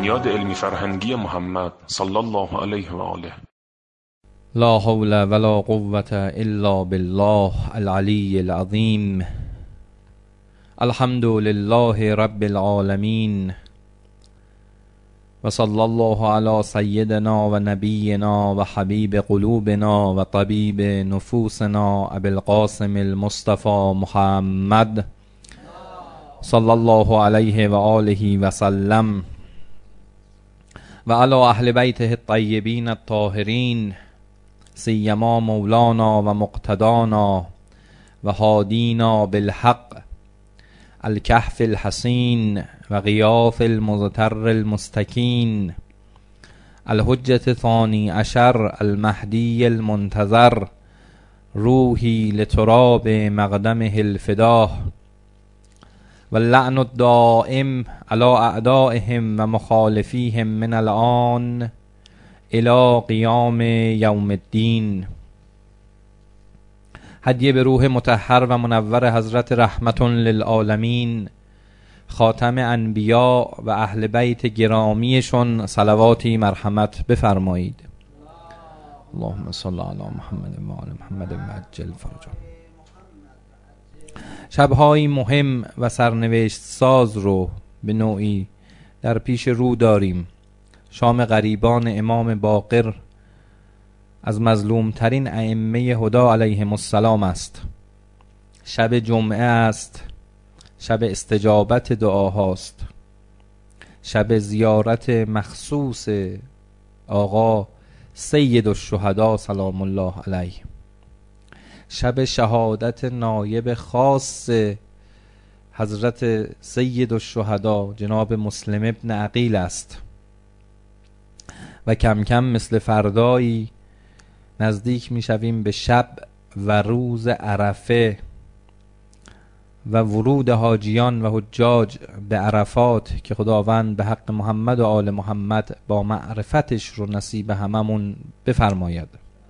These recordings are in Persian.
بنیاد علمی فرهنگی محمد صلی الله علیه و آله. لا حول ولا قوة الا بالله العلی العظیم. الحمد لله رب العالمین و صلی الله علی سیدنا و نبینا و حبیب قلوبنا و طبیب نفوسنا ابی القاسم المصطفى محمد صلی الله علیه و آله و سلم و علی اهل بیته الطیبین الطاهرین سیما مولانا و مقتدانا و هادینا بالحق الکهف الحصین و غیاث المضطر المستکین الحجة ثانی عشر المهدی المنتظر روحی لتراب مقدمه الفداه واللعن الدائم على اعدائهم و مخالفیهم من الآن الى قیام یوم الدین. هدیه به روح مطهر و منور حضرت رحمت للعالمین خاتم انبیا و اهل بیت گرامیشون صلواتی مرحمت بفرمایید. اللهم صل علی محمد و آل محمد عجل فرجهم. شب‌های مهم و سرنوشت ساز رو به نوعی در پیش رو داریم. شام غریبان امام باقر از مظلومترین ائمه هدی علیهم السلام است. شب جمعه است، شب استجابت دعاهاست، شب زیارت مخصوص آقا سید الشهدا سلام الله علیه، شب شهادت نایب خاص حضرت سید الشهدا جناب مسلم ابن عقیل است و کم کم مثل فردایی نزدیک می شویم به شب و روز عرفه و ورود حاجیان و حجاج به عرفات که خداوند به حق محمد و آل محمد با معرفتش رو نصیب هممون بفرماید.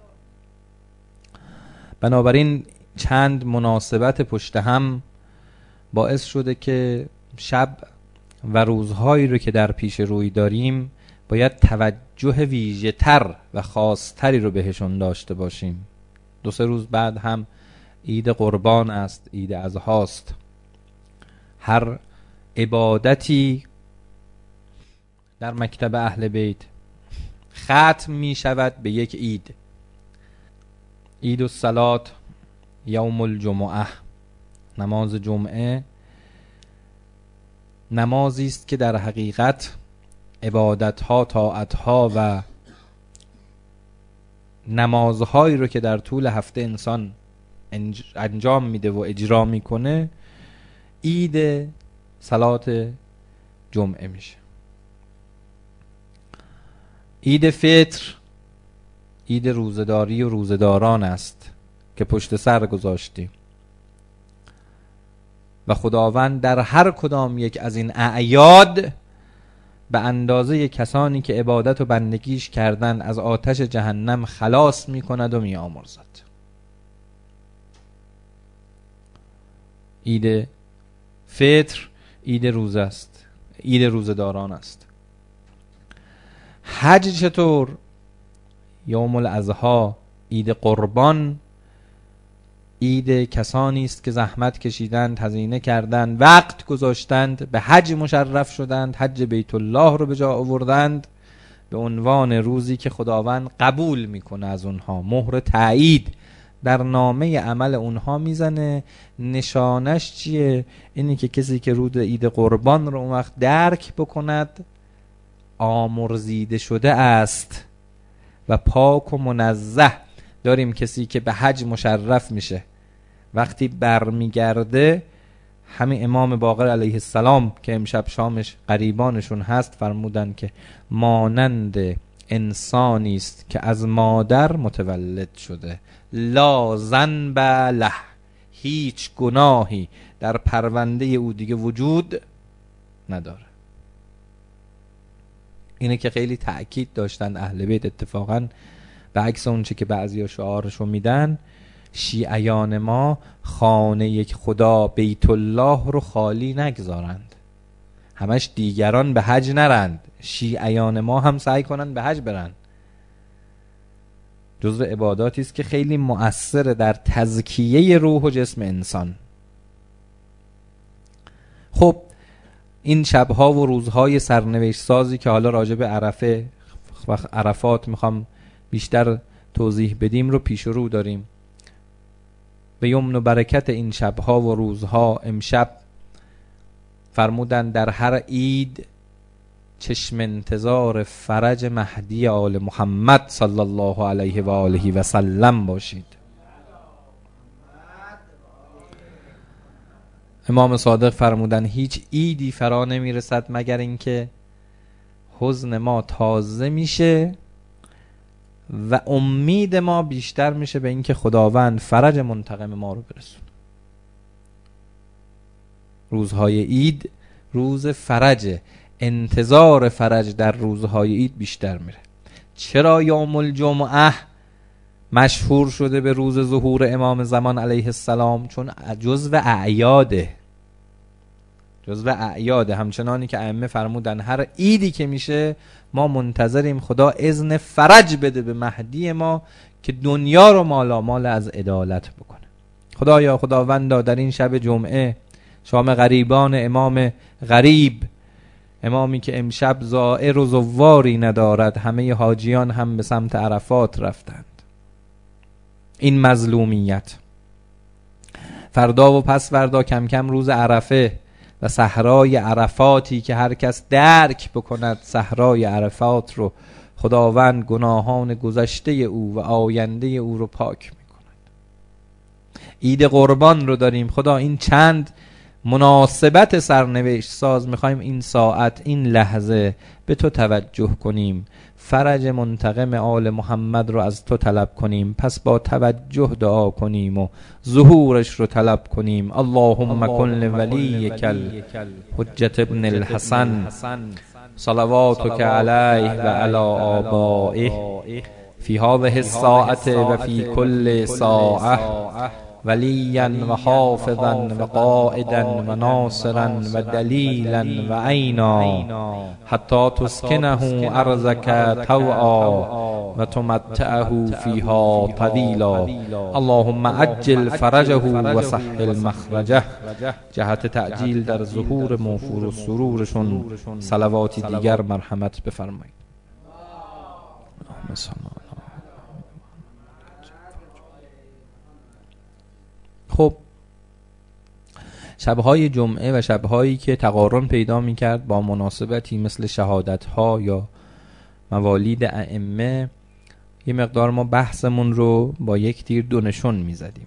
بنابراین چند مناسبت پشت هم باعث شده که شب و روزهایی رو که در پیش روی داریم باید توجه ویژه تر و خاص تری رو بهشون داشته باشیم. 2-3 روز بعد هم عید قربان است، عید اضحاست. هر عبادتی در مکتب اهل بیت ختم می شود به یک عید. عید الصلات، یوم الجمعه، نماز جمعه نمازی است که در حقیقت عبادت‌ها، طاعت‌ها و نمازهایی رو که در طول هفته انسان انجام میده و اجرا میکنه عید صلات جمعه میشه. عید فطر عید روزداری و روزداران است که پشت سر گذاشتیم و خداوند در هر کدام یک از این اعیاد به اندازه کسانی که عبادت و بندگیش کردن از آتش جهنم خلاص می کند و می آمرزد. عید فطر عید روزه است، عید روزداران است. حج چطور؟ یوم الاضحی، عید قربان، عید کسانی است که زحمت کشیدند، هزینه کردند، وقت گذاشتند، به حج مشرف شدند، حج بیت الله رو به جا آوردند، به عنوان روزی که خداوند قبول میکنه از اونها، مهر تایید در نامه عمل اونها میزنه. نشانش چیه؟ اینی که کسی که روز عید قربان رو اون وقت درک بکند آمرزیده شده است و پاک و منزه. داریم کسی که به حج مشرف میشه وقتی برمیگرده، همین امام باقر علیه السلام که امشب شامش قریبانشون هست فرمودن که مانند انسانی است که از مادر متولد شده، لا ذنب له، هیچ گناهی در پرونده او دیگه وجود نداره. اینه که خیلی تأکید داشتن اهل بیت، اتفاقا به عکس اون چه که بعضیا شعارشو میدن، شیعیان ما خانه یک خدا بیت الله رو خالی نگذارند. همش دیگران به حج نرند، شیعیان ما هم سعی کنن به حج برن. جزو عباداتی است که خیلی مؤثره در تزکیه روح و جسم انسان. خب این شبها و روزهای سرنوشت سازی که حالا راجع به عرفات میخوام بیشتر توضیح بدیم رو پیش رو داریم. به یمن و برکت این شبها و روزها امشب فرمودن در هر عید چشم انتظار فرج مهدی آل محمد صلی الله علیه و آله و سلم باشید. امام صادق فرمودن هیچ عیدی فرا نمیرسد مگر اینکه حزن ما تازه میشه و امید ما بیشتر میشه به اینکه خداوند فرج منتقم ما رو برسونه. روزهای عید روز فرجه، انتظار فرج در روزهای عید بیشتر میره. چرا یوم الجمعه مشهور شده به روز ظهور امام زمان علیه السلام؟ چون جزو اعیاده، همچنانی که ائمه فرمودن هر عیدی که میشه ما منتظریم خدا اذن فرج بده به مهدی ما که دنیا رو مالامال از عدالت بکنه. خدایا خداوندا در این شب جمعه شام غریبان امام غریب، امامی که امشب زائر و زواری ندارد، همه حاجیان هم به سمت عرفات رفتند، این مظلومیت فردا و پس فردا کم کم روز عرفه و صحرای عرفاتی که هر کس درک بکند صحرای عرفات رو، خداوند گناهان گذشته او و آینده او رو پاک میکند. عید قربان رو داریم. خدا این چند مناسبت سرنوشت ساز میخوایم این ساعت این لحظه به تو توجه کنیم، فرج منتقم آل محمد رو از تو طلب کنیم، پس با توجه دعا کنیم و ظهورش رو طلب کنیم. اللهم کن لولیک الحجة ابن الحسن صلواتک علیه و علی آبائه فی هذه الساعة و فی کل ساعة ولیا و حافظا و قائدا و ناصرا و دلیلا و عینا حتی تسکنه ارضک طوعا و تمتعه فیها طویلا. اللهم عجل فرجه و سهل مخرجه. جهت تعجیل در ظهور موفور و سرورشون صلواتی دیگر مرحمت بفرمایید. خب شبهای جمعه و شبهایی که تقارن پیدا میکرد با مناسبتی مثل شهادتها یا موالید ائمه، یه مقدار ما بحثمون رو با یک تیر دو نشون میزدیم.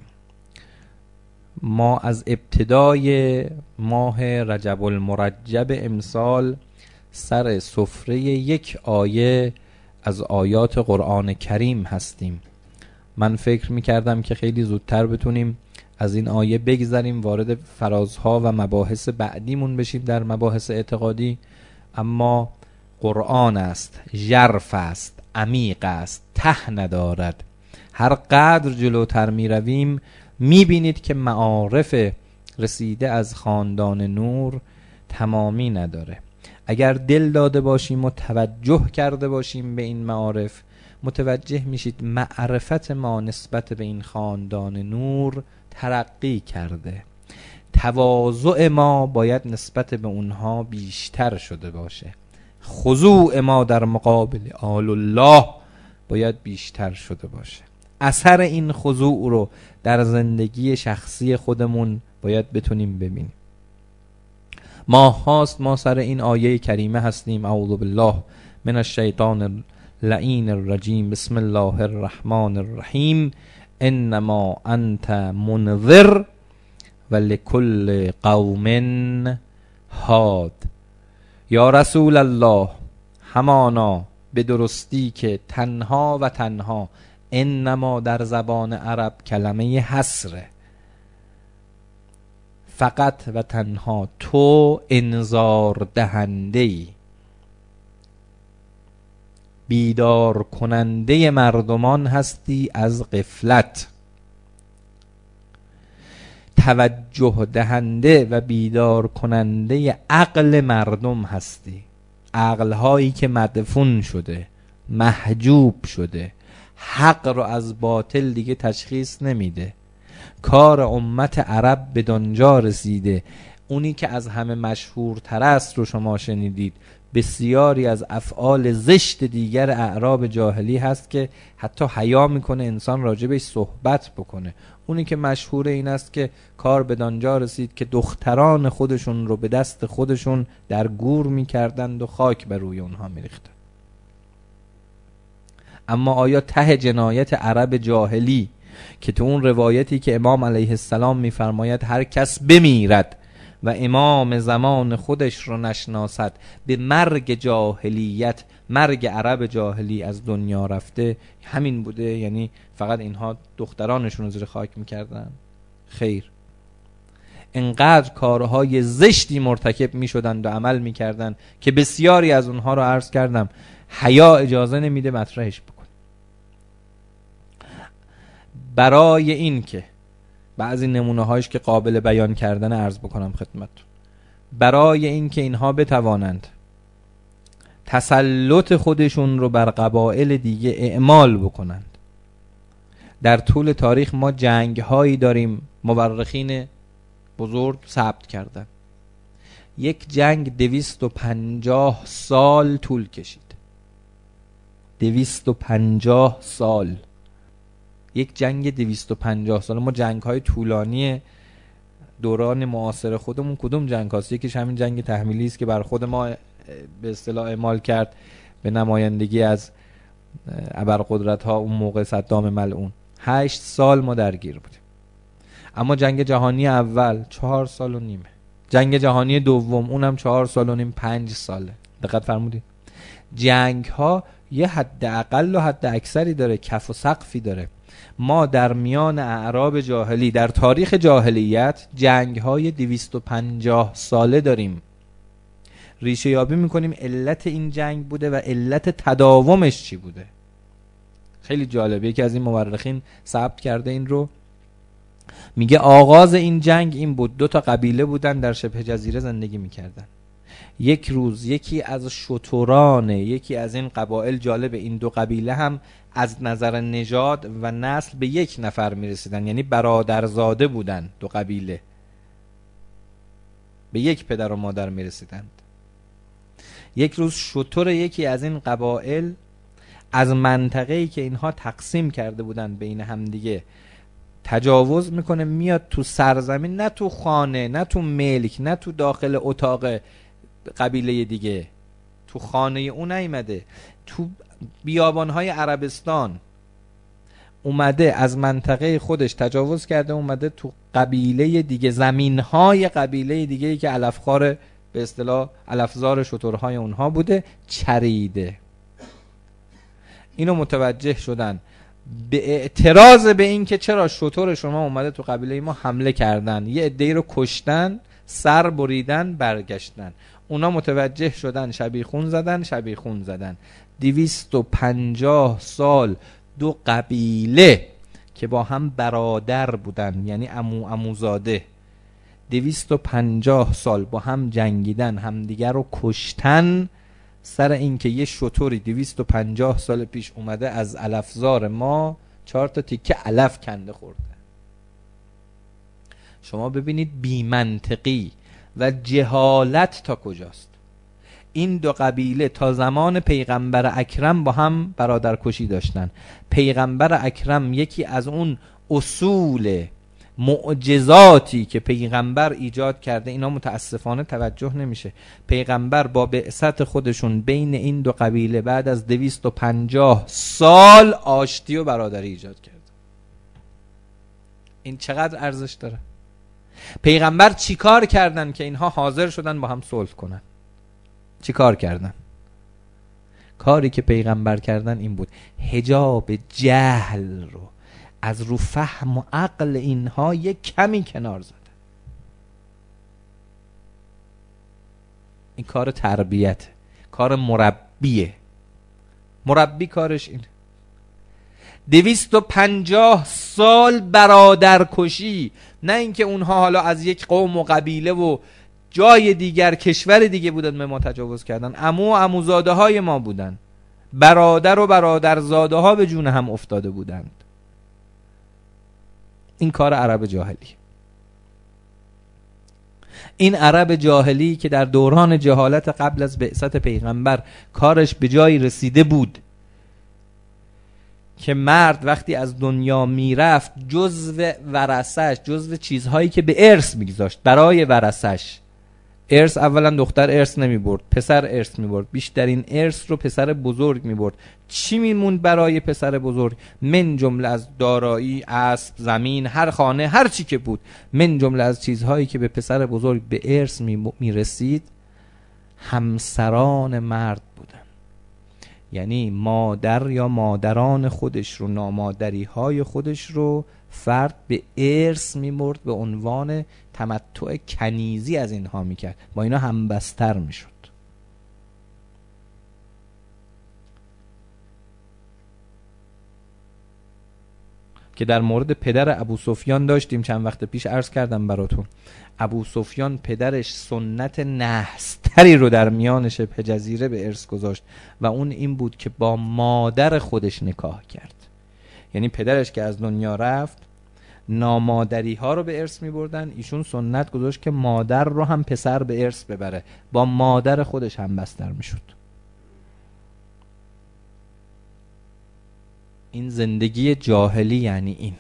ما از ابتدای ماه رجب المرجب امسال سر سفره یک آیه از آیات قرآن کریم هستیم. من فکر میکردم که خیلی زودتر بتونیم از این آیه بگذریم، وارد فرازها و مباحث بعدیمون بشیم در مباحث اعتقادی، اما قرآن است، ژرف است، عمیق است، ته ندارد. هر قدر جلوتر می رویم می بینید که معارف رسیده از خاندان نور تمامی نداره. اگر دل داده باشیم و توجه کرده باشیم به این معارف، متوجه میشید معرفت ما نسبت به این خاندان نور ترقی کرده. تواضع ما باید نسبت به اونها بیشتر شده باشه. خضوع ما در مقابل آل الله باید بیشتر شده باشه. اثر این خضوع رو در زندگی شخصی خودمون باید بتونیم ببینیم. ماه هاست ما سر این آیه کریمه هستیم. اعوذ بالله من الشیطان اللعین الرجیم. بسم الله الرحمن الرحیم. انما انت منذر و لکل قوم هاد. یا رسول الله، همانا به درستی که تنها و تنها، انما در زبان عرب کلمه حصره، فقط و تنها تو انذار دهنده‌ای، بیدار کننده مردمان هستی از غفلت. توجه دهنده و بیدار کننده عقل مردم هستی. عقلهایی که مدفون شده، محجوب شده، حق رو از باطل دیگه تشخیص نمیده. کار امت عرب به دنجا رسیده. اونی که از همه مشهورتر است رو شما شنیدید. بسیاری از افعال زشت دیگر اعراب جاهلی هست که حتی حیا میکنه انسان راجبش صحبت بکنه. اونی که مشهور این است که کار به دانجا رسید که دختران خودشون رو به دست خودشون در گور میکردند و خاک بر روی اونها میریختند. اما آیا ته جنایت عرب جاهلی که تو اون روایتی که امام علیه السلام میفرماید هر کس بمیرد و امام زمان خودش رو نشناسد به مرگ جاهلیت، مرگ عرب جاهلی از دنیا رفته، همین بوده؟ یعنی فقط اینها دخترانشون رو زیر خاک میکردن؟ خیر، انقدر کارهای زشتی مرتکب میشدند و عمل میکردن که بسیاری از اونها رو عرض کردم حیا اجازه نمیده مطرحش بکن. برای این که بعضی نمونه هایش که قابل بیان کردن عرض بکنم خدمتتون، برای این که اینها بتوانند تسلط خودشون رو بر قبایل دیگه اعمال بکنند، در طول تاریخ ما جنگ هایی داریم مورخین بزرگ ثبت کردن. یک جنگ 250 سال طول کشید. 250 سال. یک جنگ 250 سال. ما جنگ های طولانی دوران معاصر خودمون کدوم جنگ هاست؟ یکیش همین جنگ تحمیلی است که بر خود ما به اصطلاح اعمال کرد به نمایندگی از ابرقدرت ها اون موقع صدام ملعون. 8 سال ما درگیر بودیم. اما جنگ جهانی اول 4 سال و نیمه. جنگ جهانی دوم اونم 4 سال و نیم، 5 ساله. دقت فرمودید؟ جنگ ها یه حد اقل و حد اکثری داره، کف و سقفی داره. ما در میان اعراب جاهلی در تاریخ جاهلیت جنگ های 250 ساله داریم. ریشه یابی میکنیم علت این جنگ بوده و علت تداومش چی بوده. خیلی جالبه، یکی از این مورخین ثبت کرده این رو، میگه آغاز این جنگ این بود: 2 قبیله بودن در شبه جزیره زندگی میکردن. یک روز یکی از شتران یکی از این قبایل، جالب این 2 قبیله هم از نظر نژاد و نسل به 1 نفر میرسیدن، یعنی برادرزاده بودن. 2 قبیله به 1 پدر و مادر میرسیدند. یک روز شتر یکی از این قبایل از منطقه‌ای که اینها تقسیم کرده بودن بین همدیگه تجاوز میکنه، میاد تو سرزمین، نه تو خانه، نه تو ملک، نه تو داخل اتاق قبیله دیگه، تو خانه اون نیامده، تو بیابانهای عربستان اومده، از منطقه خودش تجاوز کرده، اومده تو قبیله دیگه، زمینهای قبیله دیگه که علفخوار به اصطلاح علفزار شترهای اونها بوده، چریده. اینو متوجه شدن، به اعتراض به این که چرا شتر شما اومده تو قبیله ما حمله کردن، یه عده‌ای رو کشتن، سر بریدن، برگشتن. اونا متوجه شدن، شبیخون زدن. 250 سال 2 قبیله که با هم برادر بودن، یعنی عموزاده، 250 سال با هم جنگیدن، همدیگر رو کشتن، سر این که یه شتری 250 سال پیش اومده از علفزار ما 4 تیکه علف کنده خورده. شما ببینید بی‌منطقی و جهالت تا کجاست. این 2 قبیله تا زمان پیغمبر اکرم با هم برادرکشی داشتن. پیغمبر اکرم یکی از اون اصول معجزاتی که پیغمبر ایجاد کرده، اینا متاسفانه توجه نمیشه. پیغمبر با بعثت خودشون بین این 2 قبیله بعد از 250 سال آشتی و برادری ایجاد کرد. این چقدر ارزش داره؟ پیغمبر چیکار کردن که اینها حاضر شدن با هم صلح کنن؟ چیکار کردن؟ کاری که پیغمبر کردن این بود: حجاب جهل رو از رو فهم و عقل اینها یک کمی کنار زدن. این کار تربیت، کار مربیه. مربی کارش اینه. 250 سال برادرکشی، نه اینکه اونها حالا از یک قوم و قبیله و جای دیگر کشور دیگه بودن به ما تجاوز کردن، عمو و عموزاده های ما بودن، برادر و برادرزاده ها به جون هم افتاده بودند. این کار عرب جاهلی، این عرب جاهلی که در دوران جهالت قبل از بعثت پیغمبر کارش به جایی رسیده بود که مرد وقتی از دنیا میرفت جزو ورثش، جزو چیزهایی که به ارث میگذاشت برای ورثش، ارث اولا دختر ارث نمی برد، پسر ارث می برد، بیشترین ارث رو پسر بزرگ می برد. چی میموند برای پسر بزرگ؟ من جمله از دارایی، اسب، زمین، هر خانه، هر چی که بود، من جمله از چیزهایی که به پسر بزرگ به ارث می رسید همسران مرد بودن. یعنی مادر یا مادران خودش رو، نامادری های خودش رو فرد به ارث می‌برد، به عنوان تمتع کنیزی از اینها میکرد، با اینا همبستر میشد. که در مورد پدر ابو سفیان داشتیم چند وقت پیش، عرض کردم براتون. ابو سفیان پدرش سنت نحستری رو در میان شبه جزیره به ارث گذاشت و اون این بود که با مادر خودش نکاح کرد. یعنی پدرش که از دنیا رفت نامادری ها رو به ارث می بردن، ایشون سنت گذاشت که مادر رو هم پسر به ارث ببره، با مادر خودش هم بستر می شد. این زندگی جاهلی یعنی این.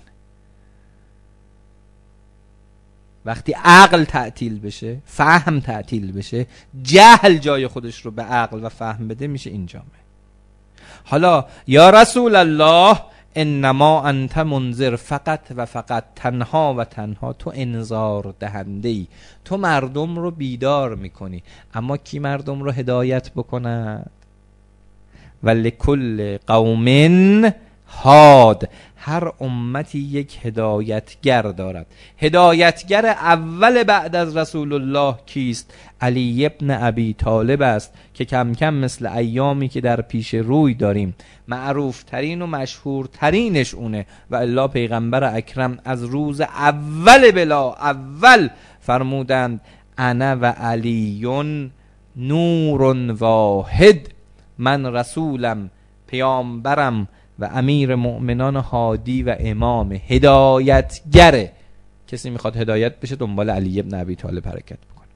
وقتی عقل تعطیل بشه، فهم تعطیل بشه، جهل جای خودش رو به عقل و فهم بده، میشه این جامعه. حالا یا رسول الله انما انت منذر، فقط و فقط، تنها و تنها تو انذار دهنده ای، تو مردم رو بیدار میکنی. اما کی مردم رو هدایت بکند؟ ولکل قوم هاد، هر امتی یک هدایتگر دارد. هدایتگر اول بعد از رسول الله کیست؟ علی ابن ابی طالب است که کم کم مثل ایامی که در پیش روی داریم معروف ترین و مشهور ترینش اونه. و الا پیغمبر اکرم از روز اول بلا اول فرمودند انا و علیون نور واحد، من رسولم، پیامبرم و امیر مؤمنان هادی و امام، هدایتگره. کسی میخواد هدایت بشه دنبال علی ابن ابی طالب حرکت بکنه.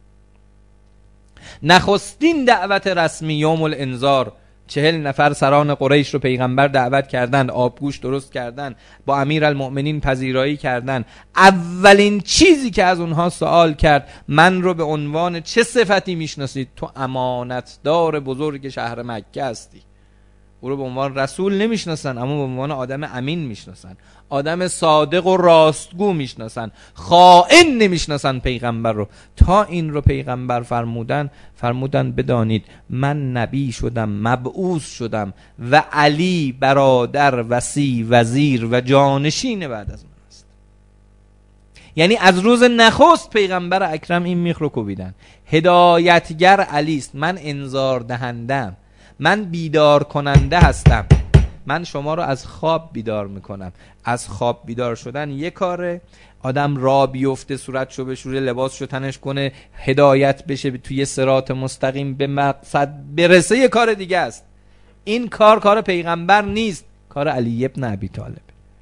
نخستین دعوت رسمی یوم الانذار، 40 نفر سران قریش رو پیغمبر دعوت کردن، آبگوش درست کردن، با امیر المؤمنین پذیرایی کردن. اولین چیزی که از اونها سوال کرد، من رو به عنوان چه صفتی میشناسید؟ تو امانتدار بزرگ شهر مکه هستی. او رو به عنوان رسول نمیشناسن، اما به عنوان آدم امین میشناسن، آدم صادق و راستگو میشناسن، خائن نمیشناسن پیغمبر رو. تا این رو پیغمبر فرمودن بدانید من نبی شدم، مبعوث شدم و علی برادر، وصی، وزیر و جانشین بعد از من است. یعنی از روز نخست پیغمبر اکرم این میخ رو کوبیدن. هدایتگر علی است، من انذار دهندم، من بیدار کننده هستم، من شما رو از خواب بیدار میکنم. از خواب بیدار شدن یک کاره، آدم را بیفته، صورتشو بشوره، لباسشو تنش کنه، هدایت بشه توی صراط مستقیم به مقصد برسه، یک کار دیگه است. این کار پیغمبر نیست، کار علی ابن ابی طالب.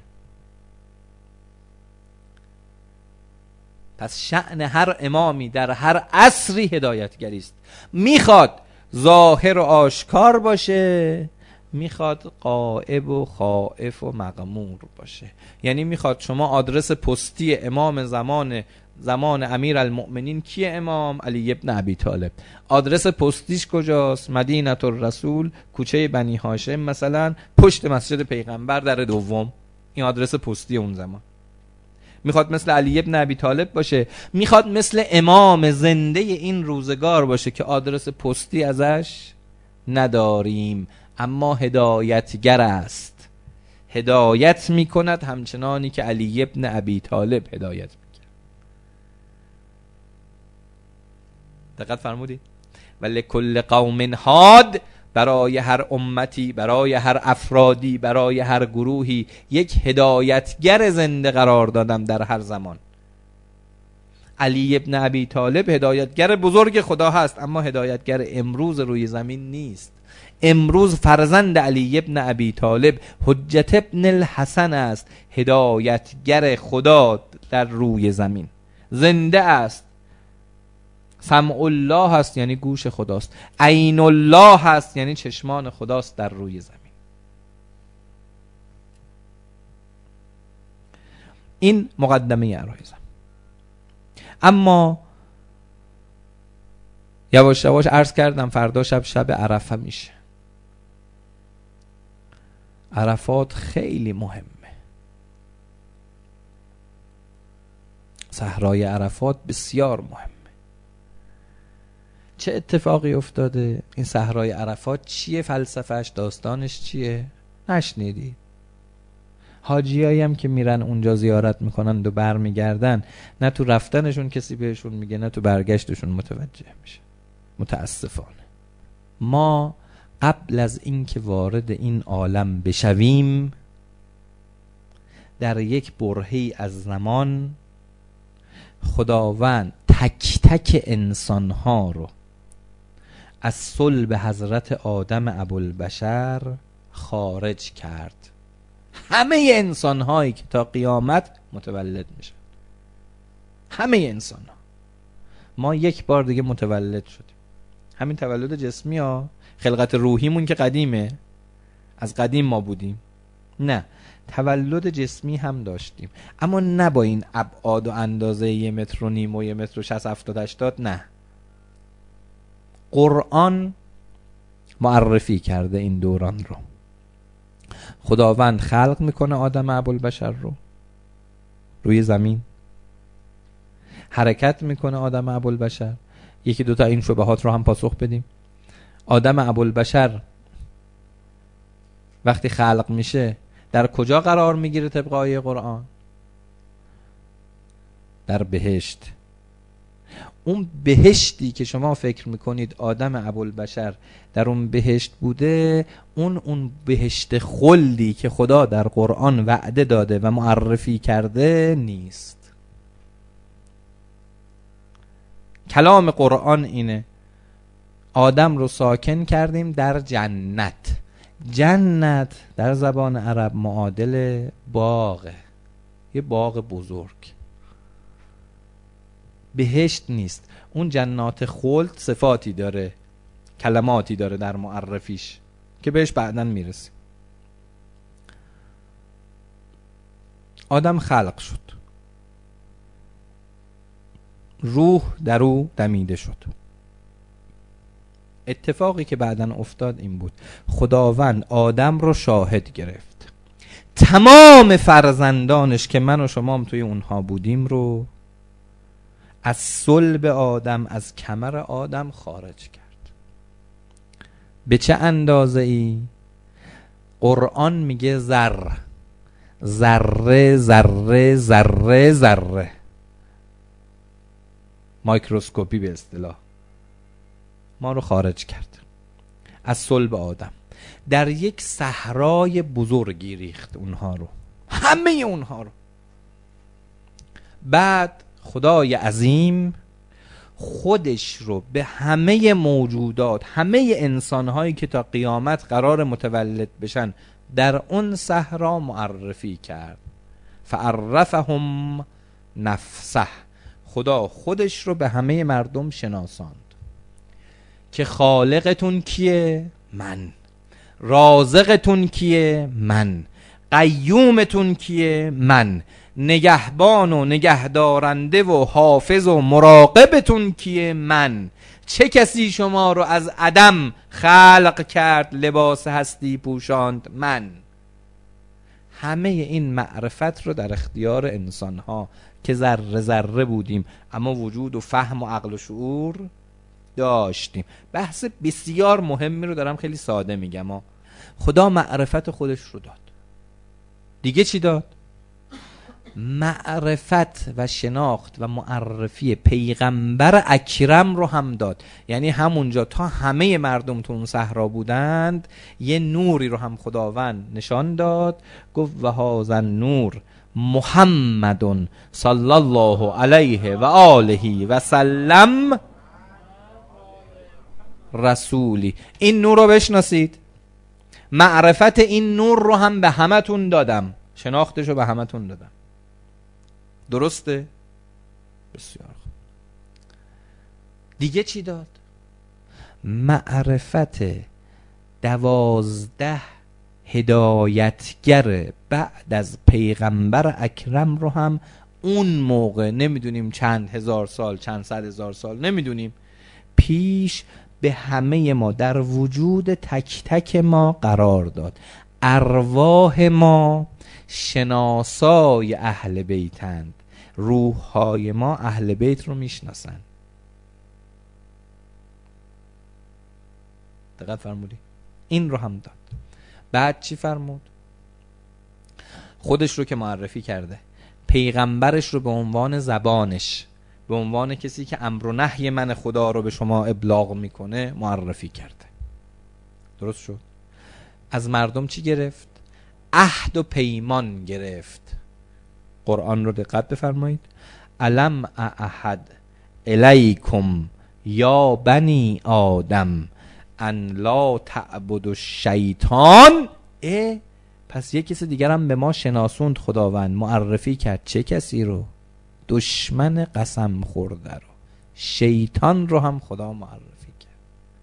پس شأن هر امامی در هر عصری هدایتگری است. میخواد ظاهر و آشکار باشه، میخواد غائب و خائف و مغمور باشه. یعنی میخواد شما آدرس پستی امام زمان امیر المؤمنین کیه؟ امام علی ابن ابی طالب. آدرس پستیش کجاست؟ مدینه الرسول، کوچه بنی هاشم مثلا، پشت مسجد پیغمبر، در دوم. این آدرس پستی اون زمان. میخواد مثل علی ابن ابی طالب باشه، میخواد مثل امام زنده این روزگار باشه که آدرس پستی ازش نداریم، اما هدایتگر است، هدایت میکند همچنانی که علی ابن ابی طالب هدایت میکرد. دقت فرمودید؟ ولکل قوم هاد، برای هر امتی، برای هر افرادی، برای هر گروهی یک هدایتگر زنده قرار دادم در هر زمان. علی ابن ابی طالب هدایتگر بزرگ خدا هست، اما هدایتگر امروز روی زمین نیست. امروز فرزند علی ابن ابی طالب حجت ابن الحسن است، هدایتگر خدا در روی زمین. زنده است، سمع الله هست یعنی گوش خداست، عین الله هست یعنی چشمان خداست در روی زمین. این مقدمه عرایزم. اما یواش یواش عرض کردم فردا شب عرفه میشه. عرفات خیلی مهمه. صحرای عرفات بسیار مهمه. چه اتفاقی افتاده؟ این صحرای عرفات چیه؟ فلسفهش، داستانش چیه؟ نشنیدی؟ حاجیایی هم که میرن اونجا زیارت میکنن و برمیگردن، نه تو رفتنشون کسی بهشون میگه، نه تو برگشتشون متوجه میشه. متاسفانه ما قبل از اینکه وارد این عالم بشویم در یک برهه‌ای از زمان خداوند تک تک انسانها رو از صلب حضرت آدم ابوالبشر خارج کرد. همه انسانهایی که تا قیامت متولد میشن، همه انسانها. ما یک بار دیگه متولد شدیم. همین تولد جسمی ها، خلقت روحیمون که قدیمه، از قدیم ما بودیم. نه، تولد جسمی هم داشتیم، اما نه با این ابعاد و اندازه 1.5 متر و 1 متر و 60 70 80. نه، قرآن معرفی کرده این دوران رو. خداوند خلق میکنه آدم ابوالبشر رو روی زمین، حرکت میکنه آدم ابوالبشر. یکی دوتا این شبهات رو هم پاسخ بدیم. آدم ابوالبشر وقتی خلق میشه در کجا قرار میگیره طبق آیه قرآن؟ در بهشت. اون بهشتی که شما فکر میکنید آدم ابوالبشر در اون بهشت بوده، اون بهشت خلدی که خدا در قرآن وعده داده و معرفی کرده نیست. کلام قرآن اینه آدم رو ساکن کردیم در جنت. جنت در زبان عرب معادل باغه، یه باغ بزرگ. بهشت نیست. اون جنات خلد صفاتی داره، کلماتی داره در معرفیش که بهش بعداً میرسیم. آدم خلق شد، روح در او دمیده شد. اتفاقی که بعداً افتاد این بود خداوند آدم رو شاهد گرفت، تمام فرزندانش که من و شما هم توی اونها بودیم رو از صلب آدم، از کمر آدم خارج کرد. به چه اندازه ای؟ قرآن میگه ذره ذره ذره ذره ذره، مایکروسکوپی به اصطلاح، ما رو خارج کرد از صلب آدم. در یک صحرای بزرگی ریخت اونها رو، همه اونها رو. بعد خدای عظیم خودش رو به همه موجودات، همه انسانهایی که تا قیامت قرار متولد بشن در اون صحرا معرفی کرد. فعرفهم نفسه، خدا خودش رو به همه مردم شناساند که خالقتون کیه؟ من. رازقتون کیه؟ من. قیومتون کیه؟ من. نگهبان و نگهدارنده و حافظ و مراقبتون کیه؟ من. چه کسی شما رو از عدم خلق کرد، لباس هستی پوشاند؟ من. همه این معرفت رو در اختیار انسان ها که ذره ذره بودیم اما وجود و فهم و عقل و شعور داشتیم. بحث بسیار مهمی رو دارم خیلی ساده میگم. خدا معرفت خودش رو داد. دیگه چی داد؟ معرفت و شناخت و معرفی پیغمبر اکرم رو هم داد. یعنی همونجا تا همه مردم تو اون صحرا بودند یه نوری رو هم خداوند نشان داد، گفت و هذا النور محمد صلی الله علیه و آله و سلم رسولی. این نور رو بشناسید. معرفت این نور رو هم به همتون دادم، شناختش رو به همتون دادم. درسته؟ بسیار خوب. دیگه چی داد؟ معرفت 12 هدایتگر بعد از پیغمبر اکرم رو هم اون موقع، نمیدونیم چند هزار سال، چند صد هزار سال نمیدونیم، پیش به همه ما در وجود تک تک ما قرار داد. ارواح ما شناسای اهل بیتند، روحهای ما اهل بیت رو میشناسن. دقت فرمودی؟ این رو هم داد. بعد چی فرمود؟ خودش رو که معرفی کرده، پیغمبرش رو به عنوان زبانش، به عنوان کسی که امر و نهی من خدا رو به شما ابلاغ میکنه معرفی کرده. درست شد؟ از مردم چی گرفت؟ عهد و پیمان گرفت. قرآن رو دقت بفرمایید. الم اعهد الیکم یا بنی آدم ان لا تعبدوا الشیطان. پس یک کسی دیگر هم به ما شناسوند، خداوند معرفی کرد. چه کسی رو؟ دشمن قسم خورده رو، شیطان رو هم خدا معرفی کرد.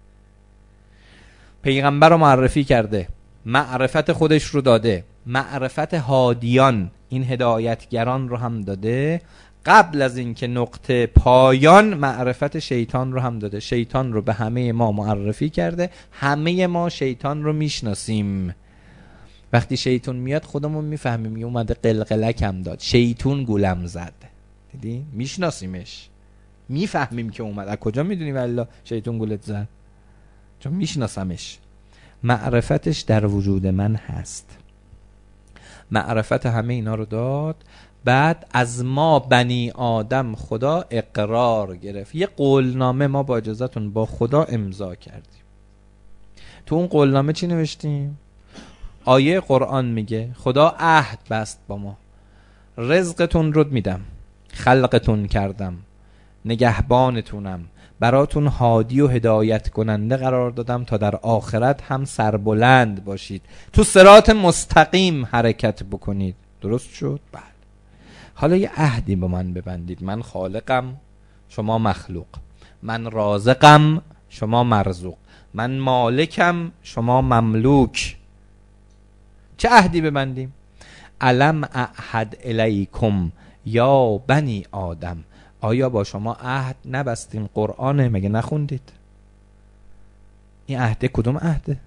پیغمبر رو معرفی کرده، معرفت خودش رو داده، معرفت هادیان، این هدایتگران رو هم داده. قبل از اینکه نقطه پایان معرفت شیطان رو هم داده. شیطان رو به همه ما معرفی کرده، همه ما شیطان رو میشناسیم. وقتی شیطان میاد خودمون میفهمیم. اومده قلقلک هم داد، شیطون گولم زد، دیدی؟ میشناسیمش، میفهمیم که اومد. از کجا میدونی والله شیطون گولت زد؟ چون میشناسمش. معرفتش در وجود من هست. معرفت همه اینا رو داد. بعد از ما بنی آدم خدا اقرار گرفت. یه قولنامه ما با اجازهتون با خدا امضا کردیم. تو اون قولنامه چی نوشتیم؟ آیه قرآن میگه خدا عهد بست با ما، رزقتون رو میدم، خلقتون کردم، نگهبانتونم، براتون هادی و هدایت کننده قرار دادم تا در آخرت هم سربلند باشید، تو صراط مستقیم حرکت بکنید. درست شد؟ بله. حالا یه عهدی با من ببندید. من خالقم، شما مخلوق. من رازقم، شما مرزوق. من مالکم، شما مملوک. چه عهدی ببندیم؟ الم اعهد الیکم یا بنی آدم. آیا با شما عهد نبستیم؟ قرآنه، مگه نخوندید؟ این عهده کدوم عهده؟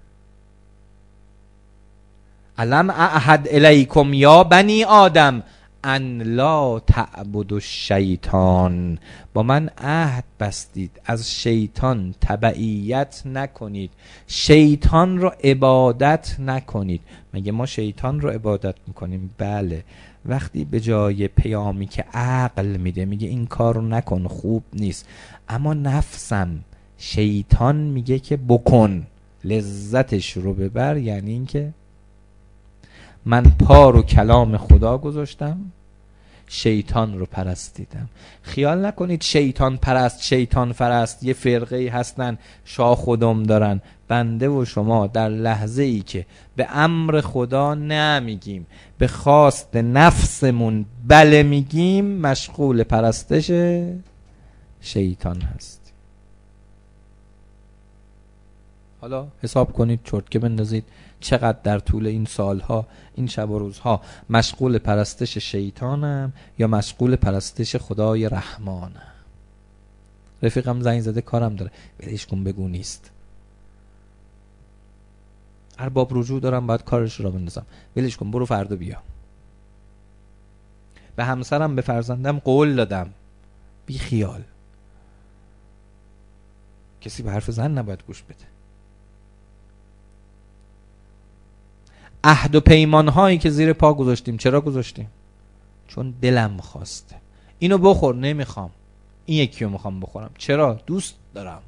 الم اعهد الیکم یا بنی آدم ان لا تعبدوا الشیطان. با من عهد بستید از شیطان تبعیت نکنید، شیطان رو عبادت نکنید. مگه ما شیطان رو عبادت میکنیم؟ بله. وقتی به جای پیامی که عقل میده میگه این کار رو نکن، خوب نیست، اما نفسم شیطان میگه که بکن، لذتش رو ببر، یعنی این که من پا رو کلام خدا گذاشتم، شیطان رو پرستیدم. خیال نکنید شیطان پرست، شیطان فرست یه فرقه هستن شاه و دم دارن. بنده و شما در لحظه ای که به امر خدا نمیگیم، به خواست نفسمون بله میگیم، مشغول پرستش شیطان هست. حالا حساب کنید، چرتکه بندازید چقدر در طول این سالها، این شب و روزها مشغول پرستش شیطانم یا مشغول پرستش خدای رحمانم. رفیقم زنگ زده کارم داره، ولش کن بگو نیست. ارباب رجوع دارم باید کارش رو بندازم، ولش کن برو فردا بیا. به همسرم به فرزندم قول دادم، بی خیال. کسی به حرف زن نباید گوش بده. عهد و پیمان هایی که زیر پا گذاشتیم، چرا گذاشتیم؟ چون دلم خواسته. اینو بخور. نمیخوام. این یکی رو میخوام بخورم. چرا؟ دوست دارم.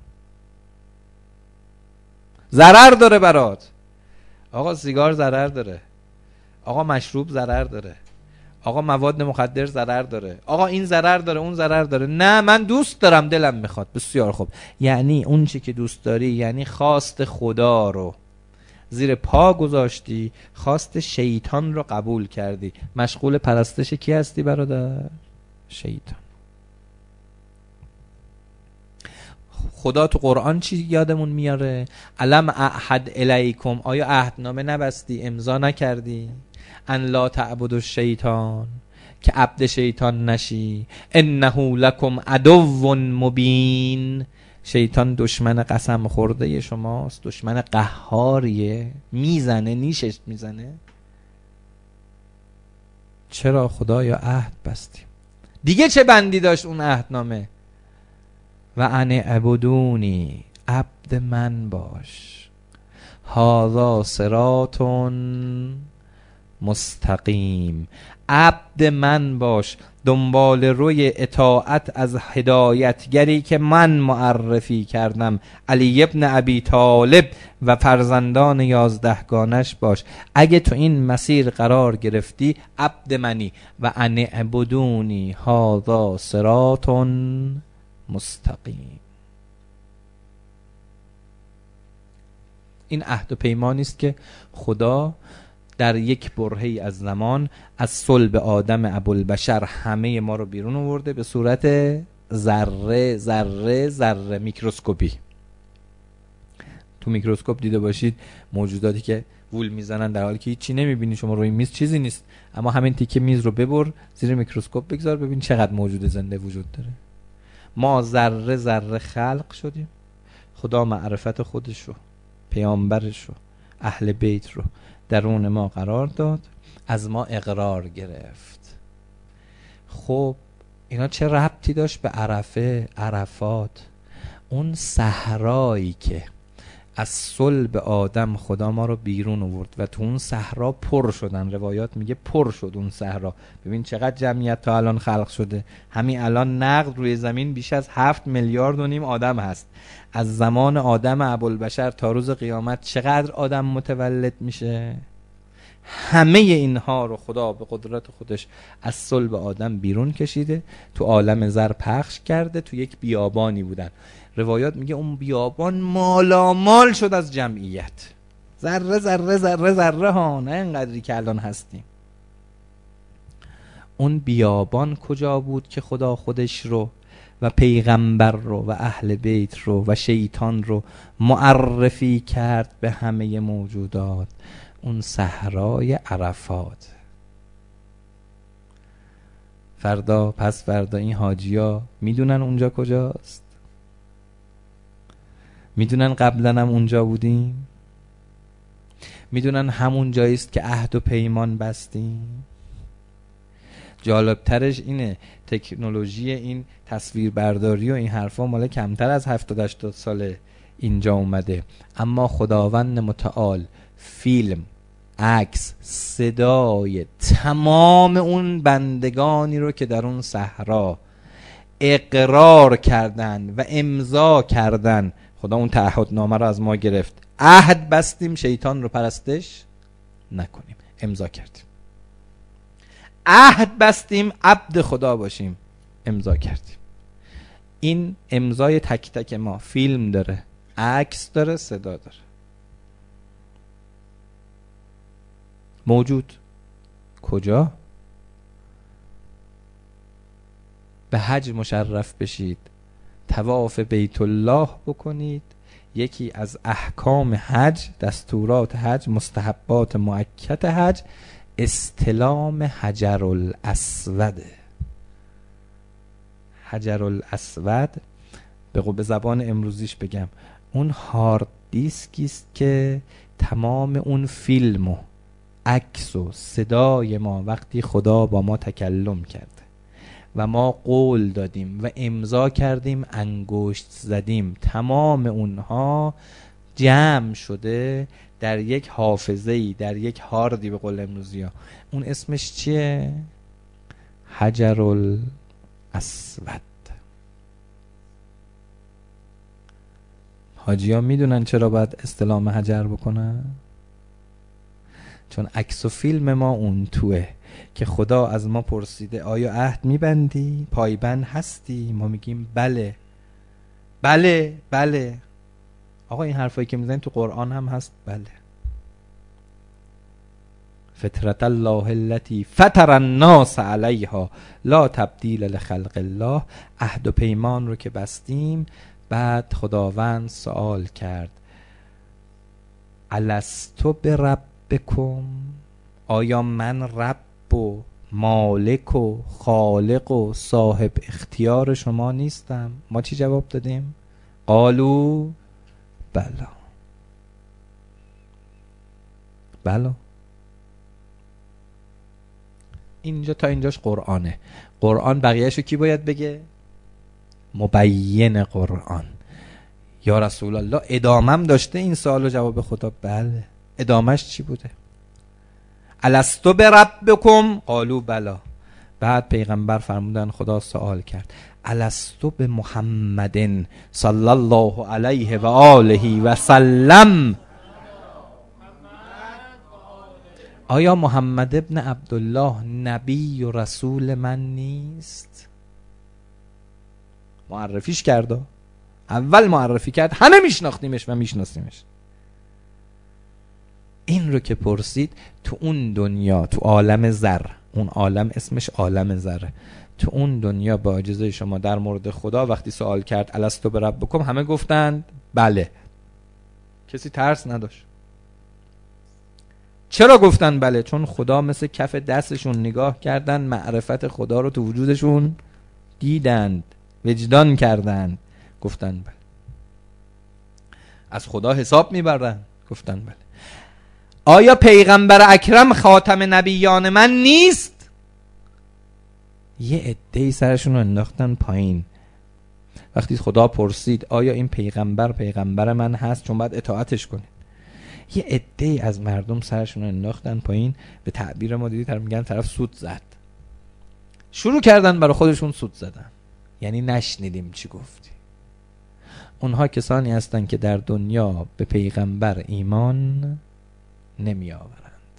ضرر داره برات. آقا سیگار ضرر داره، آقا مشروب ضرر داره، آقا مواد مخدر ضرر داره، آقا این ضرر داره، اون ضرر داره. نه، من دوست دارم، دلم میخواد. بسیار خوب. یعنی اون چی که دوست داری، یعنی خواست خدا رو زیر پا گذاشتی، خواست شیطان رو قبول کردی. مشغول پرستش کی هستی برادر؟ شیطان. خدا تو قرآن چی یادمون میاره؟ علم اعهد الیکم، آیا عهدنامه نبستی، امضا نکردی؟ ان لا تعبدوا الشیطان، که عبد شیطان نشی. انه لکم عدو مبین، شیطان دشمن قسم خورده شماست، دشمن قهاریه، میزنه، نیشش میزنه. چرا؟ خدایا عهد بستیم. دیگه چه بندی داشت اون عهدنامه؟ و ان اعبدونی، عبد من باش، هذا صراط مستقیم، عبد من باش، دنبال روی اطاعت از هدایتگری که من معرفی کردم، علی ابن ابی طالب و فرزندان 11 گانش باش. اگه تو این مسیر قرار گرفتی، عبد منی. و ان اعبدونی هذا صراط مستقیم. این عهد و پیمانی است که خدا در یک برهه‌ای از زمان از صلب آدم ابوالبشر همه ما رو بیرون آورده به صورت ذره ذره ذره میکروسکوپی. تو میکروسکوپ دیده باشید موجوداتی که وول میزنن در حالی که هیچی نمیبینی، شما روی میز چیزی نیست، اما همین تیکه میز رو ببر زیر میکروسکوپ بگذار ببین چقدر موجود زنده وجود داره. ما ذره ذره خلق شدیم. خدا معرفت خودش رو، پیامبرش رو، اهل بیت رو درون ما قرار داد، از ما اقرار گرفت. خب اینا چه ربطی داشت به عرفه، عرفات؟ اون صحرایی که از صلب آدم خدا ما رو بیرون آورد و تو اون صحرا پر شدن. روایات میگه پر شد اون صحرا. ببین چقدر جمعیت تا الان خلق شده. همین الان نقد روی زمین بیش از 7.5 میلیارد آدم هست. از زمان آدم ابوالبشر تا روز قیامت چقدر آدم متولد میشه؟ همه اینها رو خدا به قدرت خودش از صلب آدم بیرون کشیده، تو عالم زر پخش کرده. تو یک بیابانی بودن. روایات میگه اون بیابان مالامال شد از جمعیت. ذره ذره ذره ذره ها، نه اینقدری که الان هستیم. اون بیابان کجا بود که خدا خودش رو و پیغمبر رو و اهل بیت رو و شیطان رو معرفی کرد به همه موجودات؟ اون صحرای عرفات. فردا پس فردا این حاجیا میدونن اونجا کجاست؟ میدونن قبلا هم اونجا بودیم؟ میدونن همون جاییست که عهد و پیمان بستیم؟ جالبترش اینه تکنولوژی این تصویربرداری و این حرفا مال کمتر از 70-80 ساله اینجا اومده، اما خداوند متعال فیلم، عکس، صدای تمام اون بندگانی رو که در اون صحرا اقرار کردن و امضا کردن. خدا اون تعهدنامه رو از ما گرفت. عهد بستیم شیطان رو پرستش نکنیم، امضا کردیم. عهد بستیم عبد خدا باشیم، امضا کردیم. این امضای تک تک ما فیلم داره، عکس داره، صدا داره. موجود کجا؟ به حج مشرف بشید، طواف بیت الله بکنید. یکی از احکام حج، دستورات حج، مستحبات مؤکد حج، استلام حجر الاسود. حجر الاسود به زبان امروزیش بگم، اون هارد دیسکی است که تمام اون فیلم و عکس و صدای ما وقتی خدا با ما تکلم کرده و ما قول دادیم و امضا کردیم، انگشت زدیم، تمام اونها جمع شده در یک حافظه‌ای، در یک هاردی به قول امروزی ها. اون اسمش چیه؟ حجر الاسود. حاجی ها میدونن چرا باید استلام حجر بکنن؟ چون عکس و فیلم ما اون توه که خدا از ما پرسیده آیا عهد میبندی؟ پایبند هستی؟ ما میگیم بله بله بله. آقا این حرفایی که میزنید تو قرآن هم هست. بله. فطرت الله التي فطر الناس علیها لا تبدیل لخلق الله. عهد و پیمان رو که بستیم، بعد خداوند سوال کرد الستو بربکم، آیا من رب و مالک و خالق و صاحب اختیار شما نیستم؟ ما چی جواب دادیم؟ قالو بلا. بلا. اینجا تا اینجاش قرآنه. قرآن بقیهشو کی باید بگه؟ مبین قرآن. یا رسول الله ادامم داشته این سوال و جواب خدا؟ بله. ادامش چی بوده؟ الستو بربکم قالو بلا. بعد پیغمبر فرمودن خدا سوال کرد الستو به محمد صلی الله علیه و آله و سلم، آیا محمد ابن عبدالله نبی و رسول من نیست؟ معرفیش کرد. اول معرفی کرد، همه میشناختیمش و میشناسیمش. این رو که پرسید تو اون دنیا، تو عالم ذر، اون عالم اسمش عالم ذره، تو اون دنیا با اجازه شما در مورد خدا وقتی سوال کرد الستو بربکم، همه گفتند بله. کسی ترس نداشت. چرا گفتن بله؟ چون خدا مثل کف دستشون نگاه کردن، معرفت خدا رو تو وجودشون دیدند، وجدان کردند، گفتن بله. از خدا حساب میبرن، گفتن بله. آیا پیغمبر اکرم خاتم نبیان من نیست؟ یه عده‌ای سرشون رو انداختن پایین. وقتی خدا پرسید آیا این پیغمبر من هست، چون باید اطاعتش کنید، یه عده‌ای از مردم سرشون رو انداختن پایین. به تعبیر ما دیدی میگن طرف سود زد. شروع کردن برای خودشون سود زدن، یعنی نشنیدیم چی گفتی. اونها کسانی هستن که در دنیا به پیغمبر ایمان نمی آورند.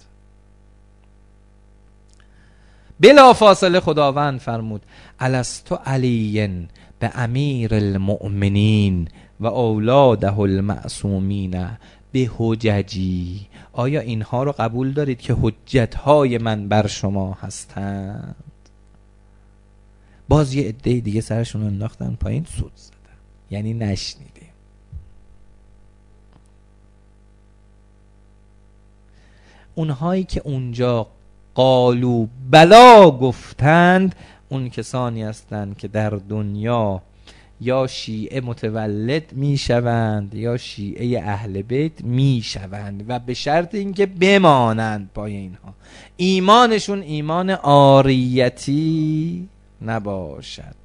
بلا فاصله خداوند فرمود الستو علی به امیر المؤمنین و اولاده المعصومین به حججی، آیا اینها رو قبول دارید که حجتهای من بر شما هستند؟ باز یه عده دیگه سرشون رو انداختن پایین، سود زدن، یعنی نشنیدیم. اونهایی که اونجا قالو بلا گفتند، اون کسانی هستند که در دنیا یا شیعه متولد می شوند یا شیعه اهل بیت می شوند، و به شرط اینکه بمانند پای اینها، ایمانشون ایمان عاریتی نباشد.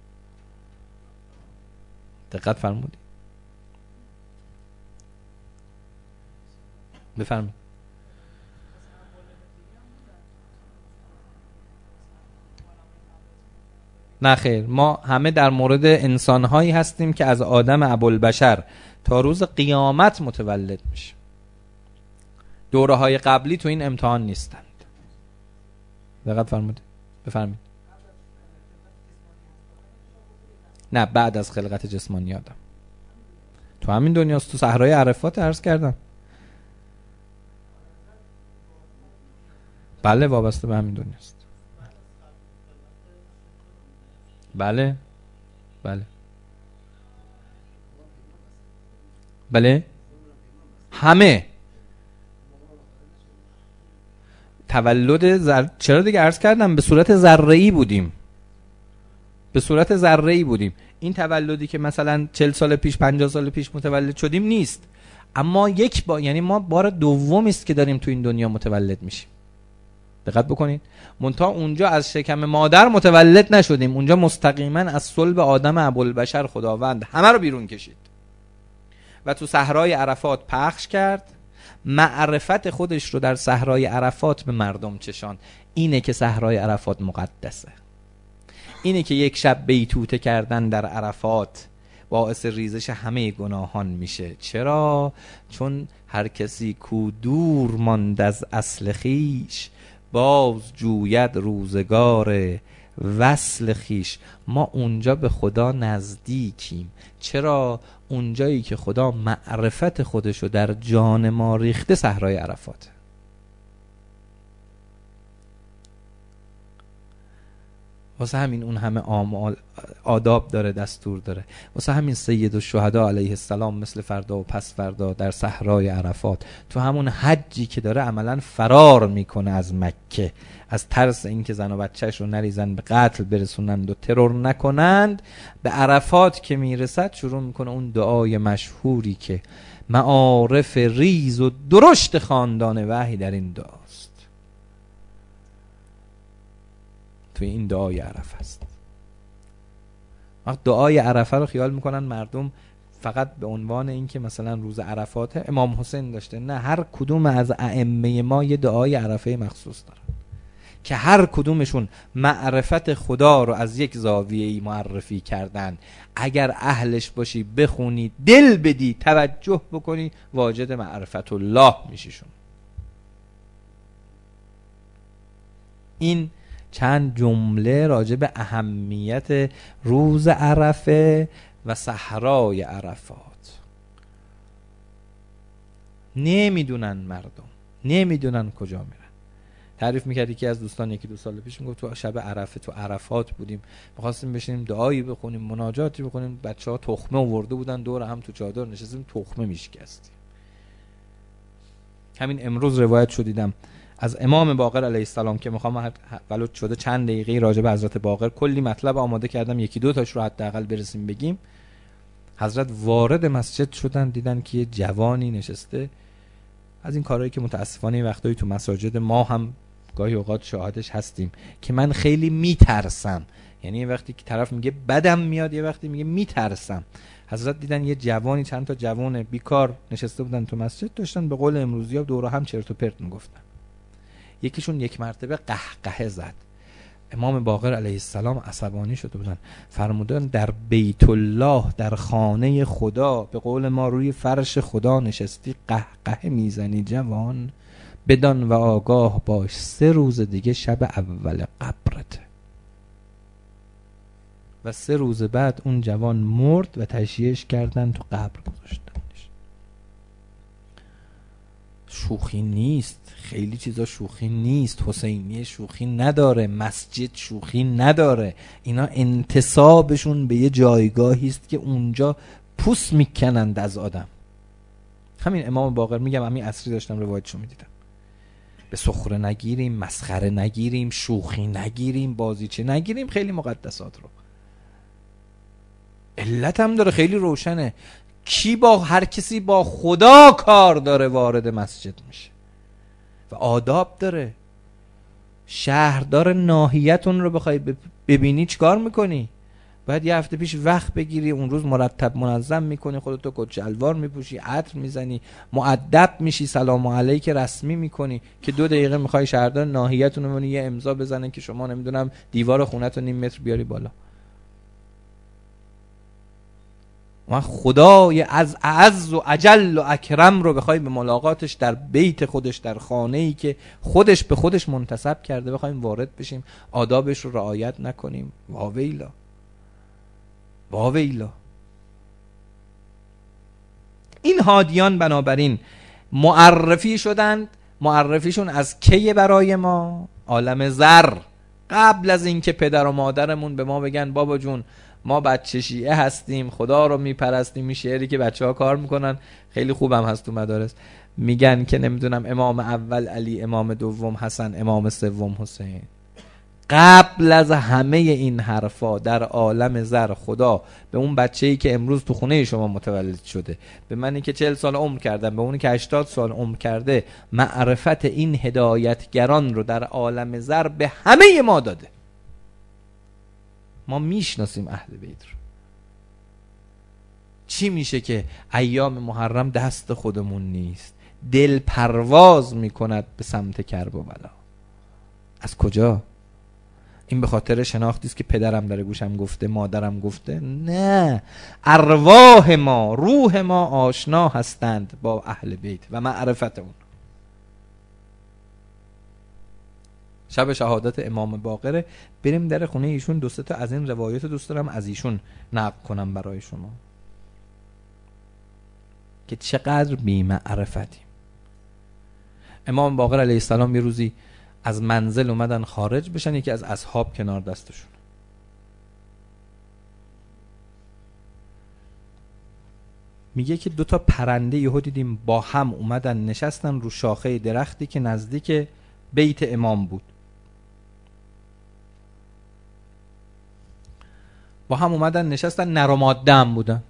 دقت فرمودید؟ بفرمایید. نه خیر، ما همه در مورد انسانهایی هستیم که از آدم ابوالبشر تا روز قیامت متولد میشه. دوره های قبلی تو این امتحان نیستند. دقت فرمودید؟ بفرمایید. نه، بعد از خلقت جسمانی آدم. تو همین دنیاست، تو صحرای عرفات عرض کردم. بله، وابسته به همین دنیاست. بله بله بله، همه تولد چرا دیگه عرض کردم به صورت ذره‌ای بودیم، به صورت ذره‌ای بودیم. این تولدی که مثلا 40 سال پیش 50 سال پیش متولد شدیم نیست، اما یعنی ما بار دومی است که داریم تو این دنیا متولد میشیم. دقت بکنید، منتها اونجا از شکم مادر متولد نشدیم، اونجا مستقیما از صلب آدم ابوالبشر خداوند همه رو بیرون کشید و تو صحرای عرفات پخش کرد معرفت خودش رو در صحرای عرفات به مردم چشان. اینه که صحرای عرفات مقدسه. اینه که یک شب بیتوته کردن در عرفات باعث ریزش همه گناهان میشه. چرا؟ چون هر کسی کو دور ماند از اصل خیش، باز جوید روزگار وصل خیش. ما اونجا به خدا نزدیکیم. چرا؟ اونجایی که خدا معرفت خودشو در جان ما ریخته صحرای عرفات. واسه همین اون همه آداب داره، دستور داره. واسه همین سید الشهدا علیه السلام مثل فردا و پس فردا در صحرای عرفات تو همون حجی که داره عملا فرار میکنه از مکه، از ترس اینکه زن و بچهش رو نریزن به قتل برسونند و ترور نکنند. به عرفات که میرسد شروع میکنه اون دعای مشهوری که معارف ریز و درشت خاندان وحی در این دعاست. توی این دعای عرفه است. وقت دعای عرفه رو خیال میکنن مردم فقط به عنوان این که مثلا روز عرفات امام حسین داشته. نه، هر کدوم از ائمه ما یه دعای عرفه مخصوص دارن که هر کدومشون معرفت خدا رو از یک زاویه‌ای معرفی کردن. اگر اهلش باشی بخونی، دل بدی، توجه بکنی، واجد معرفت الله میشیشون. این چند جمله راجع به اهمیت روز عرفه و صحرای عرفات. نمیدونن مردم، نمیدونن کجا میرن. تعریف میکرد یکی از دوستان یکی 2 سال پیش، میگفت تو شب عرفه تو عرفات بودیم، میخواستیم بشینیم دعایی بخونیم، مناجاتی بخونیم، بچه‌ها تخمه آورده بودن دور هم تو چادر نشستیم تخمه میشکستیم. همین امروز روایت شد دیدم از امام باقر علیه السلام که میخوام ولو شده چند دقیقه راجع به حضرت باقر کلی مطلب آماده کردم، 1-2 تاش رو حداقل برسیم بگیم. حضرت وارد مسجد شدن، دیدن که یه جوانی نشسته. از این کارهایی که متاسفانه وقتایی تو مساجد ما هم گاهی اوقات شاهدش هستیم که من خیلی میترسم. یعنی یه وقتی که طرف میگه بدم میاد، یه وقتی میگه میترسم. حضرت دیدن یه جوانی، چند تا جوان بیکار نشسته بودن تو مسجد، داشتن به قول امروزی‌ها دور هم چرت و پرت میگفتن. یکیشون یک مرتبه قهقهه زد. امام باقر علیه السلام عصبانی شده بودن، فرمودن در بیت الله، در خانه خدا، به قول ما روی فرش خدا نشستی قهقهه میزنی جوان، بدان و آگاه باش 3 روز دیگه شب اول قبرته. و 3 روز بعد اون جوان مرد و تشییعش کردن، تو قبر گذاشتنش. شوخی نیست، خیلی چیزا شوخی نیست. حسینیه شوخی نداره، مسجد شوخی نداره. اینا انتسابشون به یه جایگاهی است که اونجا پوست میکنند از آدم. همین امام باقر، میگم همین عصری داشتم روایتشو میدیدم. به سخره نگیریم، مسخره نگیریم، شوخی نگیریم، بازیچه نگیریم خیلی مقدسات رو. علت هم داره، خیلی روشنه. هر کسی با خدا کار داره وارد مسجد میشه و آداب داره. شهردار ناحیتون رو بخوای ببینی چیکار میکنی؟ باید یه هفته پیش وقت بگیری، اون روز مرتب منظم میکنی، خودتو کت شلوار میپوشی، عطر میزنی، مؤدب میشی، سلام علیک رسمی میکنی که 2 دقیقه میخوای شهردار ناحیتون رو یه امضا بزنه که شما نمیدونم دیوار خونه‌تو نیم متر بیاری بالا. و خدای از اعز و اجل و اکرم رو بخوای به ملاقاتش در بیت خودش، در خانه‌ای که خودش به خودش منتسب کرده، بخوایم وارد بشیم، آدابش رو رعایت نکنیم، واویلا واویلا. این هادیان بنابراین معرفی شدند. معرفیشون از کی برای ما؟ عالم زر. قبل از اینکه پدر و مادرمون به ما بگن بابا جون ما بچه شیعه هستیم، خدا رو میپرستیم. این شعری که بچه‌ها کار میکنن خیلی خوبم هست تو مدارس، میگن که نمیدونم امام اول علی، امام دوم حسن، امام سوم حسین. قبل از همه این حرفا در عالم زر خدا به اون بچه‌ای که امروز تو خونه شما متولد شده، به منی که 40 سال عمر کردم، به اونی که 80 سال عمر کرده، معرفت این هدایتگران رو در عالم زر به همه ما داده. ما میشناسیم اهل بیت رو. چی میشه که ایام محرم دست خودمون نیست؟ دل پرواز میکند به سمت کرب و بلا. از کجا؟ این به خاطر شناختی است که پدرم در گوشم گفته، مادرم گفته؟ نه، ارواح ما، روح ما آشنا هستند با اهل بیت و معرفت اون. شب شهادت امام باقره، بریم در خونه ایشون، 2-3 تا از این روایت دوست دارم از ایشون نقل کنم برای شما که چقدر بی معرفتیم. امام باقر علیه السلام یه روزی از منزل اومدن خارج بشن، یکی از اصحاب کنار دستشون، میگه که 2 تا پرنده یهو دیدیم با هم اومدن نشستن رو شاخه درختی که نزدیک بیت امام بود. با هم اومدن نشستن، نر و ماده هم بودن.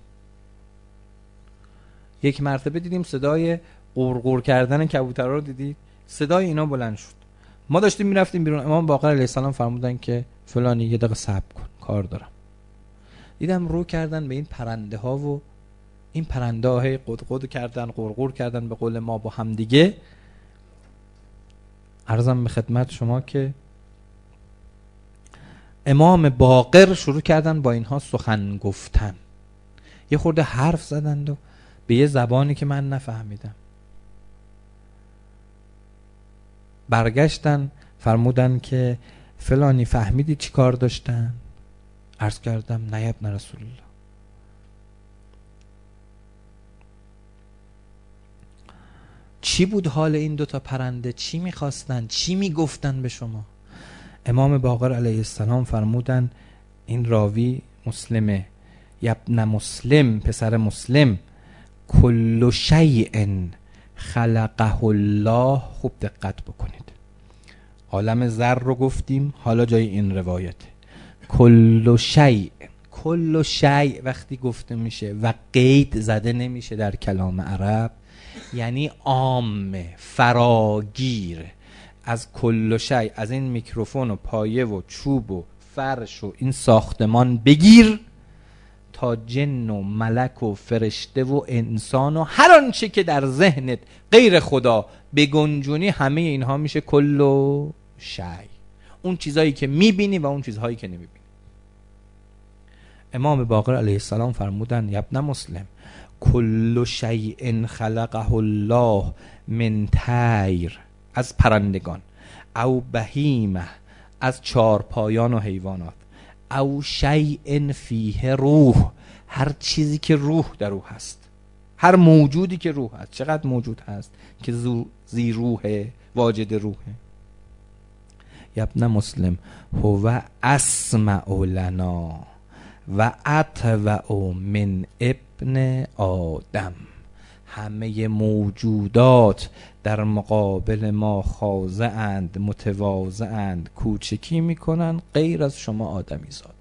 یک مرتبه دیدیم صدای قورقور کردن کبوترها رو دیدید، صدای اینا بلند شد. ما داشتیم میرفتیم بیرون، امام باقر علیه السلام فرمودن که فلانی یه دقیقه صبر کن، کار دارم. دیدم رو کردن به این پرنده ها و این پرنده ها هی قدقد کردن، قورقور کردن به قول ما با هم دیگه. عرضم به خدمت شما که امام باقر شروع کردن با اینها سخن گفتن، یه خورده حرف زدند و به یه زبانی که من نفهمیدم. برگشتن فرمودن که فلانی فهمیدی چی کار داشتن؟ عرض کردم نه ابن رسول الله. چی بود حال این 2 تا پرنده؟ چی میخواستن؟ چی میگفتن به شما؟ امام باقر علیه السلام فرمودن، این راوی مسلمه، یبن مسلم، پسر مسلم، کل شیء خلقه الله. خوب دقت بکنید، عالم ذر رو گفتیم، حالا جای این روایته. کل شیء، کل شیء وقتی گفته میشه و قید زده نمیشه در کلام عرب، یعنی عام، فراگیر. از کل شیء، از این میکروفون و پایه و چوب و فرش و این ساختمان بگیر تا جن و ملک و فرشته و انسان و هر آنچه که در ذهنت غیر خدا بگنجونی، همه اینها میشه کل شیء. اون چیزایی که میبینی و اون چیزهایی که نمیبینی. امام باقر علیه السلام فرمودن یبن مسلم، کل شیء خلقه الله من طیر، از پرندگان، او بهیمه، از 4 پایان و حیوانات، او شیء فیه روح، هر چیزی که روح در او هست، هر موجودی که روح هست. چقدر موجود هست که زی روحه، واجد روحه. یبن مسلم هو اسمع لنا و اطوع من ابن آدم. همه موجودات در مقابل ما خاضع‌اند، متواضع‌اند، کوچکی میکنن غیر از شما آدمی زاده.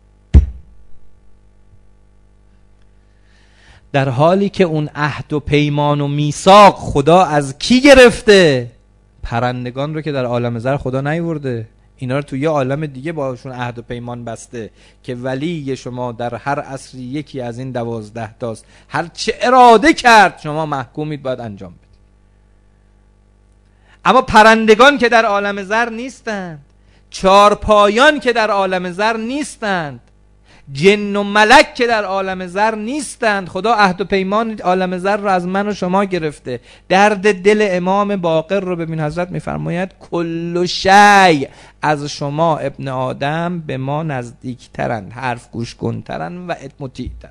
در حالی که اون عهد و پیمان و میثاق خدا از کی گرفته؟ پرندگان رو که در عالم ذر خدا نیورده، اینا رو تو یه عالم دیگه باشون عهد و پیمان بسته که ولی شما در هر عصری یکی از این 12 تاست، هر چه اراده کرد شما محکومید باید انجام بدید. اما پرندگان که در عالم ذر نیستند، 4 پایان که در عالم ذر نیستند، جن و ملک که در عالم ذر نیستند، خدا عهد و پیمان عالم ذر رو از من و شما گرفته. درد دل امام باقر رو ببین، حضرت میفرماید کل شیء، از شما ابن آدم به ما نزدیکترند، حرف گوش کنترند و مطیعترند.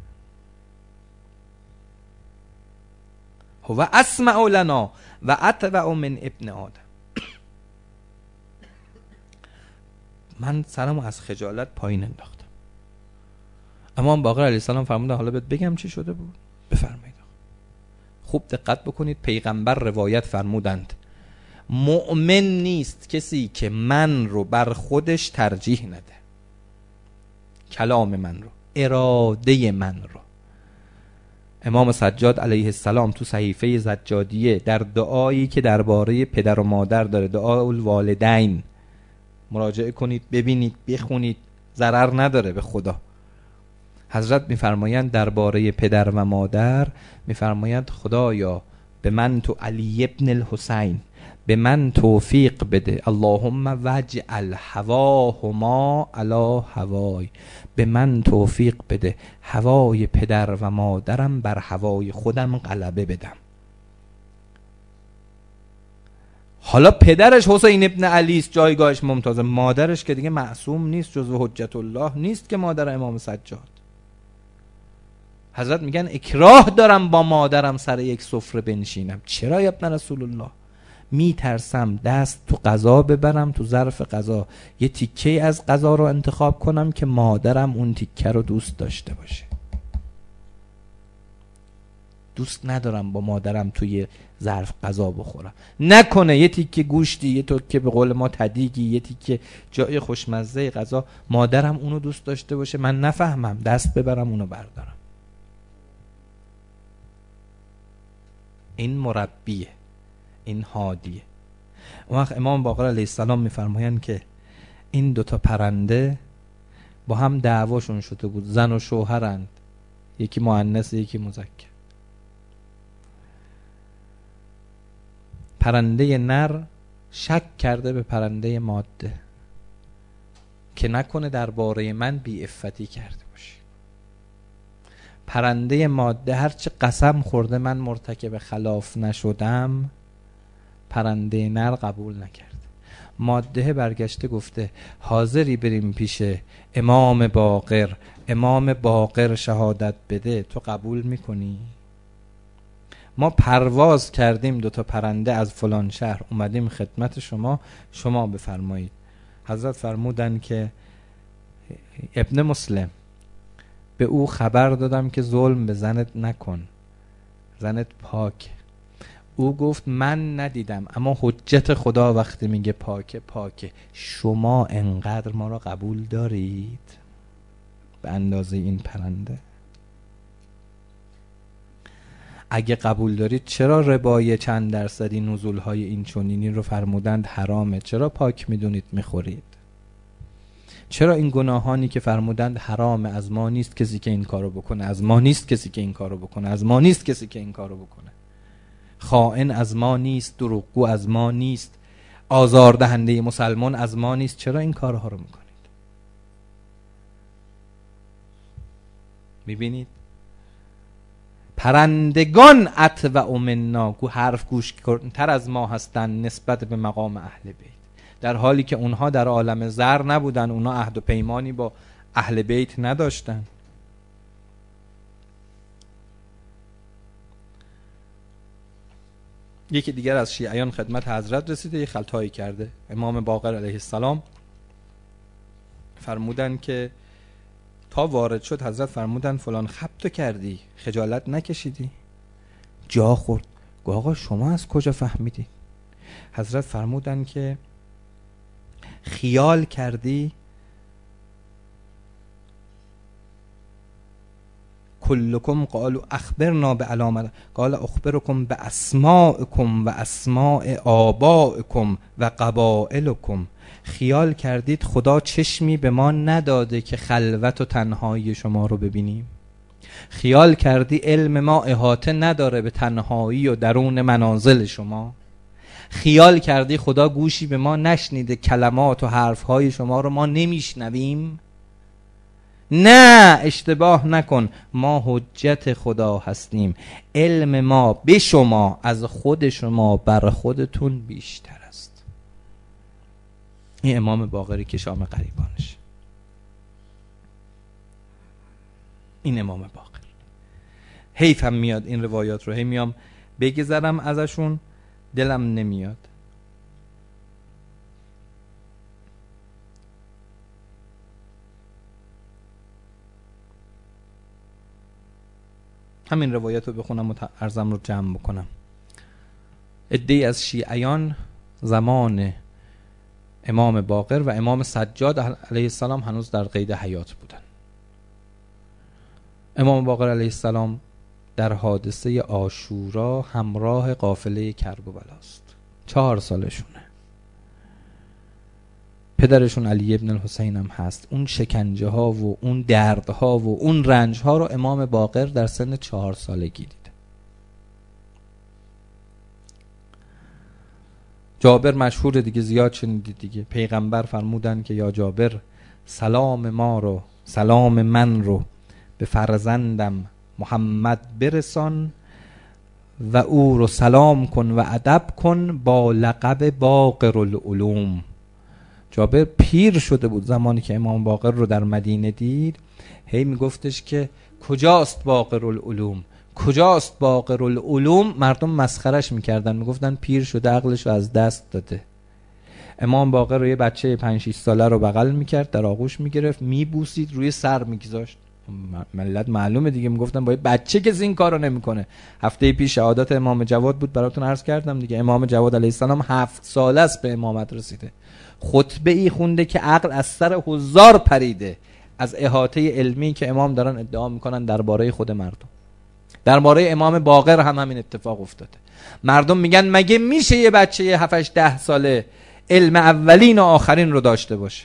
هو اسمع لنا و اطوع من ابن آدم. من سرمو از خجالت پایین انداختم. امام باقر علیه السلام فرمودن حالا بهت بگم چی شده بود؟ بفرمایید. خوب دقت بکنید، پیغمبر روایت فرمودند مؤمن نیست کسی که من رو بر خودش ترجیح نده، کلام من رو، اراده من رو. امام سجاد علیه السلام تو صحیفه زجادیه در دعایی که درباره پدر و مادر داره، دعای الوالدین، مراجعه کنید، ببینید، بخونید، ضرر نداره به خدا. حضرت میفرمایند درباره پدر و مادر، میفرمایند خدایا به من تو علی ابن الحسین به من توفیق بده، اللهم وجعل هواهما علی هوای، به من توفیق بده هوای پدر و مادرم بر هوای خودم غلبه بدم. حالا پدرش حسین ابن علی است، جایگاهش ممتازه، مادرش که دیگه معصوم نیست، جزو حجت الله نیست که مادر امام سجاد. حضرت میگن اکراه دارم با مادرم سر یک سفره بنشینم. چرا یا ابن رسول الله؟ میترسم دست تو غذا ببرم، تو ظرف غذا یه تیکه از غذا رو انتخاب کنم که مادرم اون تیکه رو دوست داشته باشه. دوست ندارم با مادرم توی ظرف غذا بخورم. نکنه یه تیکه گوشتی، یه تیکه به قول ما تدیگی، یه تیکه جای خوشمزه غذا مادرم اونو دوست داشته باشه، من نفهمم، دست ببرم اونو بردارم. این مربیه، این هادیه. اون وقت امام باقر علیه السلام میفرمایند که این دوتا پرنده با هم دعواشون شده بود، زن و شوهرند، یکی مؤنث یکی مذکر. پرنده نر شک کرده به پرنده ماده که نکنه درباره من بی عفتی کرده باشه. پرنده ماده هرچه قسم خورده من مرتکب خلاف نشدم، پرنده نر قبول نکرد. ماده برگشته گفته حاضری بریم پیش امام باقر، امام باقر شهادت بده، تو قبول میکنی؟ ما پرواز کردیم دوتا پرنده از فلان شهر اومدیم خدمت شما، شما بفرمایید. حضرت فرمودن که ابن مسلم به او خبر دادم که ظلم به زنت نکن، زنت پاک. او گفت من ندیدم، اما حجت خدا وقتی میگه پاکه پاکه. شما انقدر ما را قبول دارید به اندازه این پرنده؟ اگه قبول دارید چرا ربای چند درصدی نزولهای این چنینی رو فرمودند حرامه؟ چرا پاک میدونید میخورید؟ چرا این گناهانی که فرمودند حرامه، از ما نیست کسی که این کارو بکنه، از ما نیست کسی که این کارو بکنه، از ما نیست کسی که این کارو بکنه، خائن از ما نیست، دروغگو از ما نیست، آزاردهنده مسلمان از ما نیست، چرا این کارها رو میکنید؟ میبینید پرندگان اطوع منا، حرف گوش تر از ما هستند نسبت به مقام اهل بیت، در حالی که اونها در عالم زر نبودن، اونها عهد و پیمانی با اهل بیت نداشتن. یکی دیگر از شیعیان خدمت حضرت رسیده، یه خلطایی کرده. امام باقر علیه السلام فرمودن که تا وارد شد حضرت فرمودن فلان خبتو کردی، خجالت نکشیدی؟ جا خورد. گفت آقا شما از کجا فهمیدی؟ حضرت فرمودن که خیال کردی کلکم قالوا اخبرنا بعلامت، قال اخبرکم باسمائکم و اسماء آبائکم و قبائلکم. خیال کردید خدا چشمی به ما نداده که خلوت و تنهایی شما رو ببینیم؟ خیال کردی علم ما احاطه نداره به تنهایی و درون منازل شما؟ خیال کردی خدا گوشی به ما نشنیده کلمات و حرفهای شما رو ما نمیشنویم؟ نه، اشتباه نکن، ما حجت خدا هستیم. علم ما به شما از خود شما بر خودتون بیشتر است. این امام باقری که شام قریبانش، این امام باقر. حیفم میاد این روایات رو هی میام بگذرم ازشون، دلم نمیاد. همین روایت رو بخونم و عرضم رو جمع بکنم. عده‌ای از شیعیان زمان امام باقر و امام سجاد علیه السلام هنوز در قید حیات بودن. امام باقر علیه السلام در حادثه عاشورا همراه قافله کربلاست. 4 سالشونه. پدرشون علی ابن الحسین هم هست. اون شکنجه ها و اون درد ها و اون رنج ها رو امام باقر در سن 4 سالگی دیده. جابر مشهور دیگه، زیاد شنیدید دیگه. پیغمبر فرمودن که یا جابر سلام ما رو، سلام من رو به فرزندم محمد برسان و او رو سلام کن و ادب کن با لقب باقر العلوم. جابر پیر شده بود زمانی که امام باقر رو در مدینه دید، هی میگفتش که کجاست باقر العلوم، کجاست باقر العلوم. مردم مسخرش میکردن، میگفتن پیر شده عقلش رو از دست داده. امام باقر رو یه بچه 5-6 ساله رو بغل میکرد، در آغوش میگرفت، میبوسید، روی سر میگذاشت. ملت معلومه دیگه، میگفتن با یه بچه کسی این کارو نمیکنه. هفته پیش شهادت امام جواد بود، براتون عرض کردم دیگه. امام جواد علیه السلام 7 ساله است به امامت رسیده، خطبه ای خونده که عقل از سر حضار پریده از احاطه علمی که امام دارن ادعا میکنن درباره خود مردم. درباره امام باقر هم همین اتفاق افتاده. مردم میگن مگه میشه یه بچه 7-8-10 ساله علم اولین و آخرین رو داشته باشه؟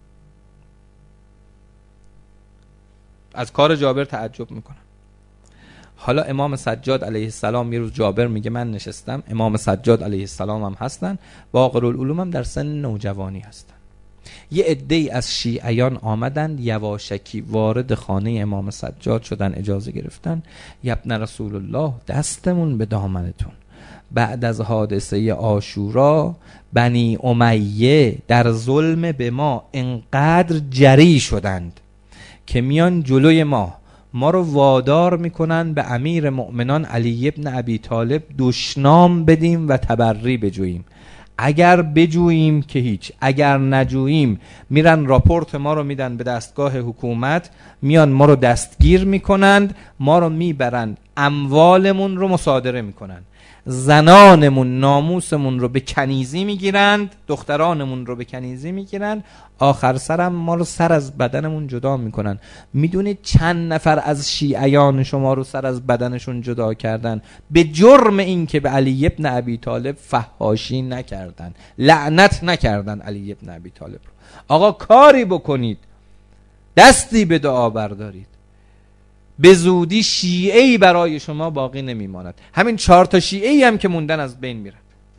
از کار جابر تعجب میکنن. حالا امام سجاد علیه السلام یه روز جابر میگه من نشستم، امام سجاد علیه السلام هم هستن، باقر العلوم هم در سن نوجوانی هستن. یه عده‌ای از شیعیان آمدند یواشکی وارد خانه امام سجاد شدن، اجازه گرفتن. ابن رسول الله دستمون به دامنتون، بعد از حادثه عاشورا بنی امیه در ظلم به ما انقدر جری شدند که میان جلوی ما رو وادار میکنن به امیر مؤمنان علی ابن ابی طالب دشنام بدیم و تبری بجوییم. اگر بجوییم که هیچ، اگر نجوییم میرن راپورت ما رو میدن به دستگاه حکومت، میان ما رو دستگیر میکنند، ما رو میبرن، اموالمون رو مصادره میکنن، زنانمون ناموسمون رو به کنیزی میگیرند، دخترانمون رو به کنیزی میگیرند، آخر سرم ما رو سر از بدنمون جدا میکنن. میدونید چند نفر از شیعیان شما رو سر از بدنشون جدا کردن به جرم این که به علی ابن ابی طالب فحاشی نکردن، لعنت نکردن علی ابن ابی طالب رو. آقا کاری بکنید، دستی به دعا بردارید، به زودی شیعه‌ای برای شما باقی نمیماند. همین 4 تا شیعه‌ای هم که موندن از بین میرن.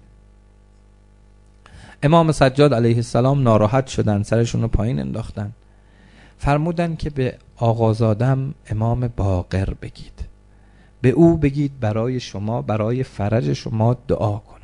امام سجاد علیه السلام ناراحت شدن، سرشون رو پایین انداختن، فرمودن که به آقازادم امام باقر بگید، به او بگید برای شما، برای فرج شما دعا کند.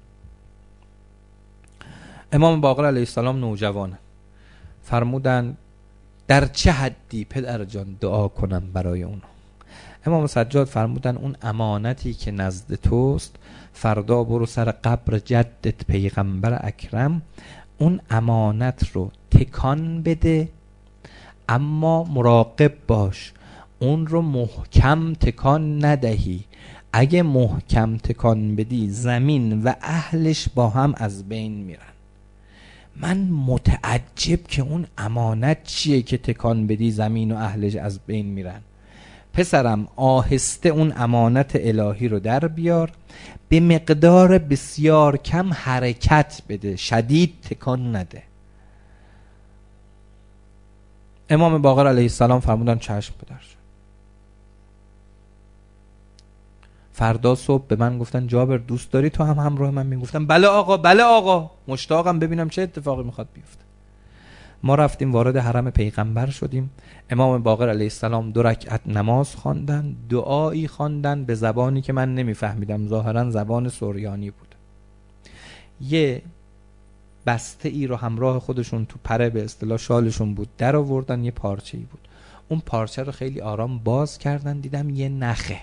امام باقر علیه السلام نوجوانه، فرمودن در چه حدی پدر جان دعا کنم برای اونا؟ امام سجاد فرمودن اون امانتی که نزد توست، فردا برو سر قبر جدت پیغمبر اکرم، اون امانت رو تکان بده، اما مراقب باش اون رو محکم تکان ندهی. اگه محکم تکان بدی زمین و اهلش با هم از بین میرن. من متعجب که اون امانت چیه که تکان بدی زمین و اهلش از بین میرن. پسرم آهسته اون امانت الهی رو در بیار، به مقدار بسیار کم حرکت بده، شدید تکان نده. امام باقر علیه السلام فرمودن چشم پدر. فردا صبح به من گفتن جابر دوست داری تو هم همراه من؟ میگفتم بله آقا، بله آقا، مشتاقم ببینم چه اتفاقی میخواد بیفته. ما رفتیم وارد حرم پیغمبر شدیم. امام باقر علیه السلام 2 رکعت نماز خواندن، دعایی خواندن به زبانی که من نمیفهمیدم، ظاهرا زبان سوریانی بود. یه بسته ای رو همراه خودشون تو پره به اصطلاح شالشون بود در آوردن، یه پارچه ای بود. اون پارچه رو خیلی آرام باز کردن، دیدم یه نخه.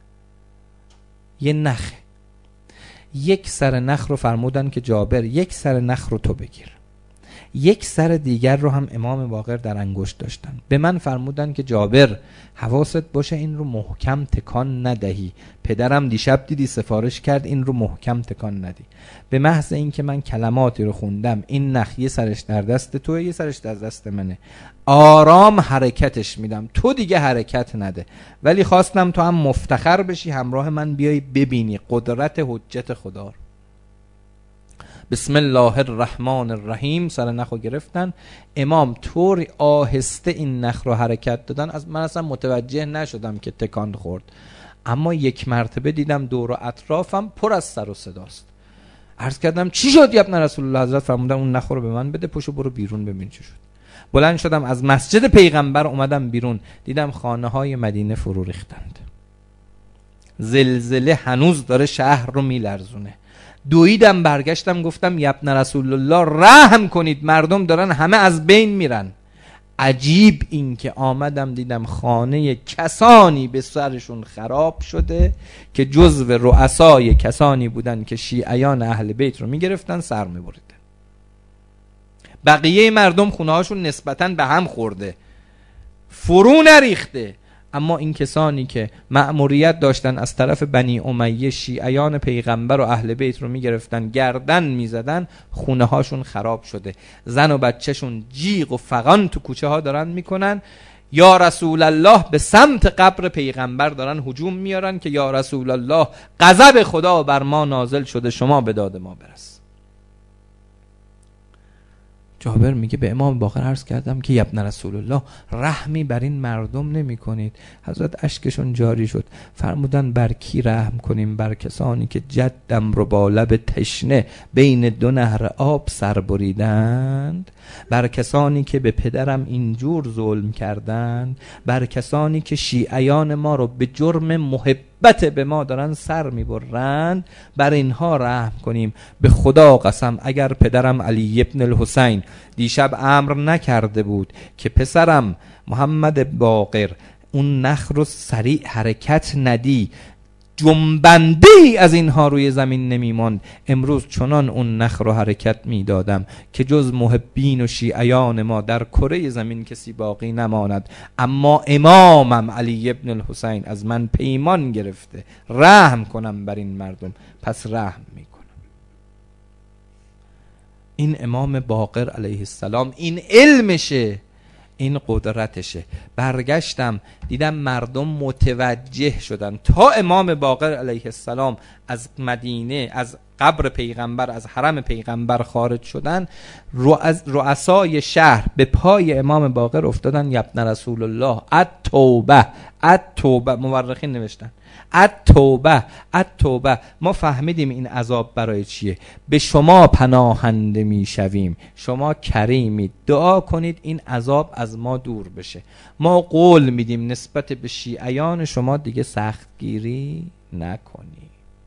یک سر نخ رو فرمودن که جابر یک سر نخ رو تو بگیر، یک سر دیگر رو هم امام باقر در انگشت داشتن. به من فرمودن که جابر حواست باشه این رو محکم تکان ندهی، پدرم دیشب دیدی سفارش کرد این رو محکم تکان ندی. به محض این که من کلماتی رو خوندم، این نخ یه سرش در دست توه یه سرش در دست منه، آرام حرکتش میدم، تو دیگه حرکت نده. ولی خواستم تو هم مفتخر بشی، همراه من بیای ببینی قدرت حجت خدا. بسم الله الرحمن الرحیم سر نخو گرفتن. امام طور آهسته این نخ رو حرکت دادن، از من اصلا متوجه نشدم که تکان خورد، اما یک مرتبه دیدم دور و اطرافم پر از سر و صداست. عرض کردم چی شد یا ابن رسول الله؟ حضرت فرمودن اون نخور به من بده، پشو برو بیرون ببین چی شد. بلند شدم از مسجد پیغمبر اومدم بیرون، دیدم خانه های مدینه فرو ریختند، زلزله هنوز داره شهر رو میلرزونه. دویدم برگشتم گفتم یا ابن رسول الله رحم کنید، مردم دارن همه از بین میرن. عجیب این که آمدم دیدم خانه کسانی به سرشون خراب شده که جزو رؤسای کسانی بودن که شیعیان اهل بیت رو میگرفتن سر میبریدن. بقیه مردم خونه هاشون نسبتاً به هم خورده، فرو نریخته، اما این کسانی که مأموریت داشتن از طرف بنی امیه شیعیان پیغمبر و اهل بیت رو میگرفتن گردن میزدن، خونه هاشون خراب شده، زن و بچهشون جیغ و فغان تو کوچه ها دارن میکنن. یا رسول الله به سمت قبر پیغمبر دارن هجوم میارن که یا رسول الله غضب خدا بر ما نازل شده، شما به داد ما برس. جابر میگه به امام باقر عرض کردم که ابن رسول الله رحمی بر این مردم نمی کنید؟ حضرت اشکشون جاری شد، فرمودن بر کی رحم کنیم؟ بر کسانی که جدم رو با لب تشنه بین دو نهر آب سر بریدند، بر کسانی که به پدرم اینجور ظلم کردند، بر کسانی که شیعیان ما رو به جرم محبت به ما دارن سر میبرند، بر اینها رحم کنیم. به خدا قسم اگر پدرم علی ابن الحسین دیشب امر نکرده بود که پسرم محمد باقر اون نخ رو سریع حرکت ندی، جنبنده‌ای از اینها روی زمین نمیماند، امروز چنان اون نخ رو حرکت میدادم که جز محبین و شیعیان ما در کره زمین کسی باقی نماند. اما امامم علی ابن الحسین از من پیمان گرفته رحم کنم بر این مردم، پس رحم میکنم. این امام باقر علیه السلام، این علمشه، این قدرتشه. برگشتم دیدم مردم متوجه شدن. تا امام باقر علیه السلام از مدینه، از قبر پیغمبر، از حرم پیغمبر خارج شدن، رؤسای شهر به پای امام باقر افتادن. یا ابن رسول الله التوبه، التوبه، مورخین نوشتن التوبه، التوبه. ما فهمیدیم این عذاب برای چیه. به شما پناهنده میشویم، شما کریمید، دعا کنید این عذاب از ما دور بشه. ما قول میدیم نسبت به شیعیان شما دیگه سختگیری نکنید.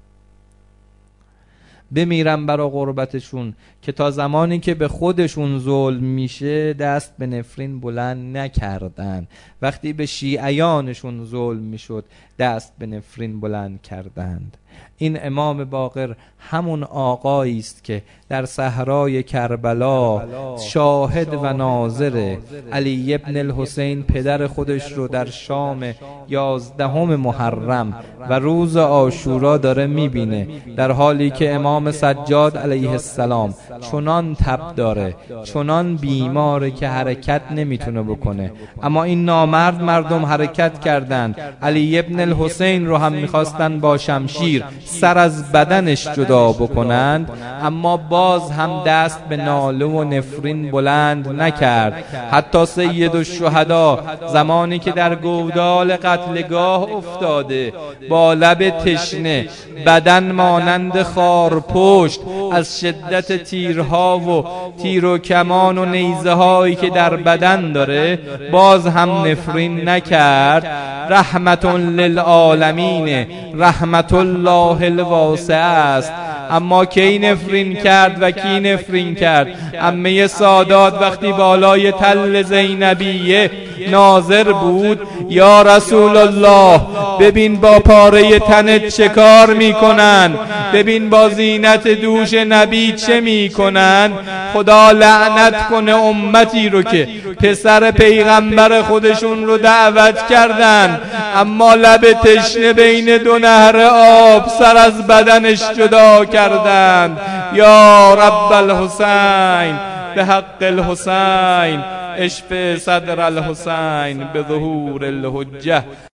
بمیرم برای غربتشون که تا زمانی که به خودشون ظلم میشه دست به نفرین بلند نکردن، وقتی به شیعیانشون ظلم میشد دست به نفرین بلند کردند. این امام باقر همون آقایی است که در صحرای کربلا شاهد و ناظر علی ابن الحسین پدر خودش رو در شام 11 محرم و روز عاشورا داره میبینه، در حالی که امام سجاد علیه السلام چنان تب داره، چنان بیماره که حرکت نمیتونه بکنه، اما این نامرد مردم حرکت کردند. علی ابن الحسین رو هم میخواستن با شمشیر سر از بدنش جدا بکنند، اما باز هم دست به ناله و نفرین بلند نکرد. حتی سید الشهدا زمانی که در گودال قتلگاه افتاده با لب تشنه، بدن مانند خارپشت از شدت تیرها و تیر و کمان و نیزه هایی که در بدن داره، باز هم نفرین نکرد. رحمت للعالمین، رحمت الله الواسع است. اما کی نفرین کرد و کی نفرین کرد؟ عمه سادات وقتی بالای تل زینبیه ناظر بود، یا رسول الله ببین با پاره تنت چه کار میکنن، ببین با زینت دوش نبی چه میکنن. خدا لعنت کنه امتی رو که پسر پیغمبر خودشون رو دعوت کردن، اما لب تشنه بین دو نهر آب سر از بدنش جدا کردند. یا رب الحسین به حق الحسین اشف صدر الحسین به ظهور الحجه.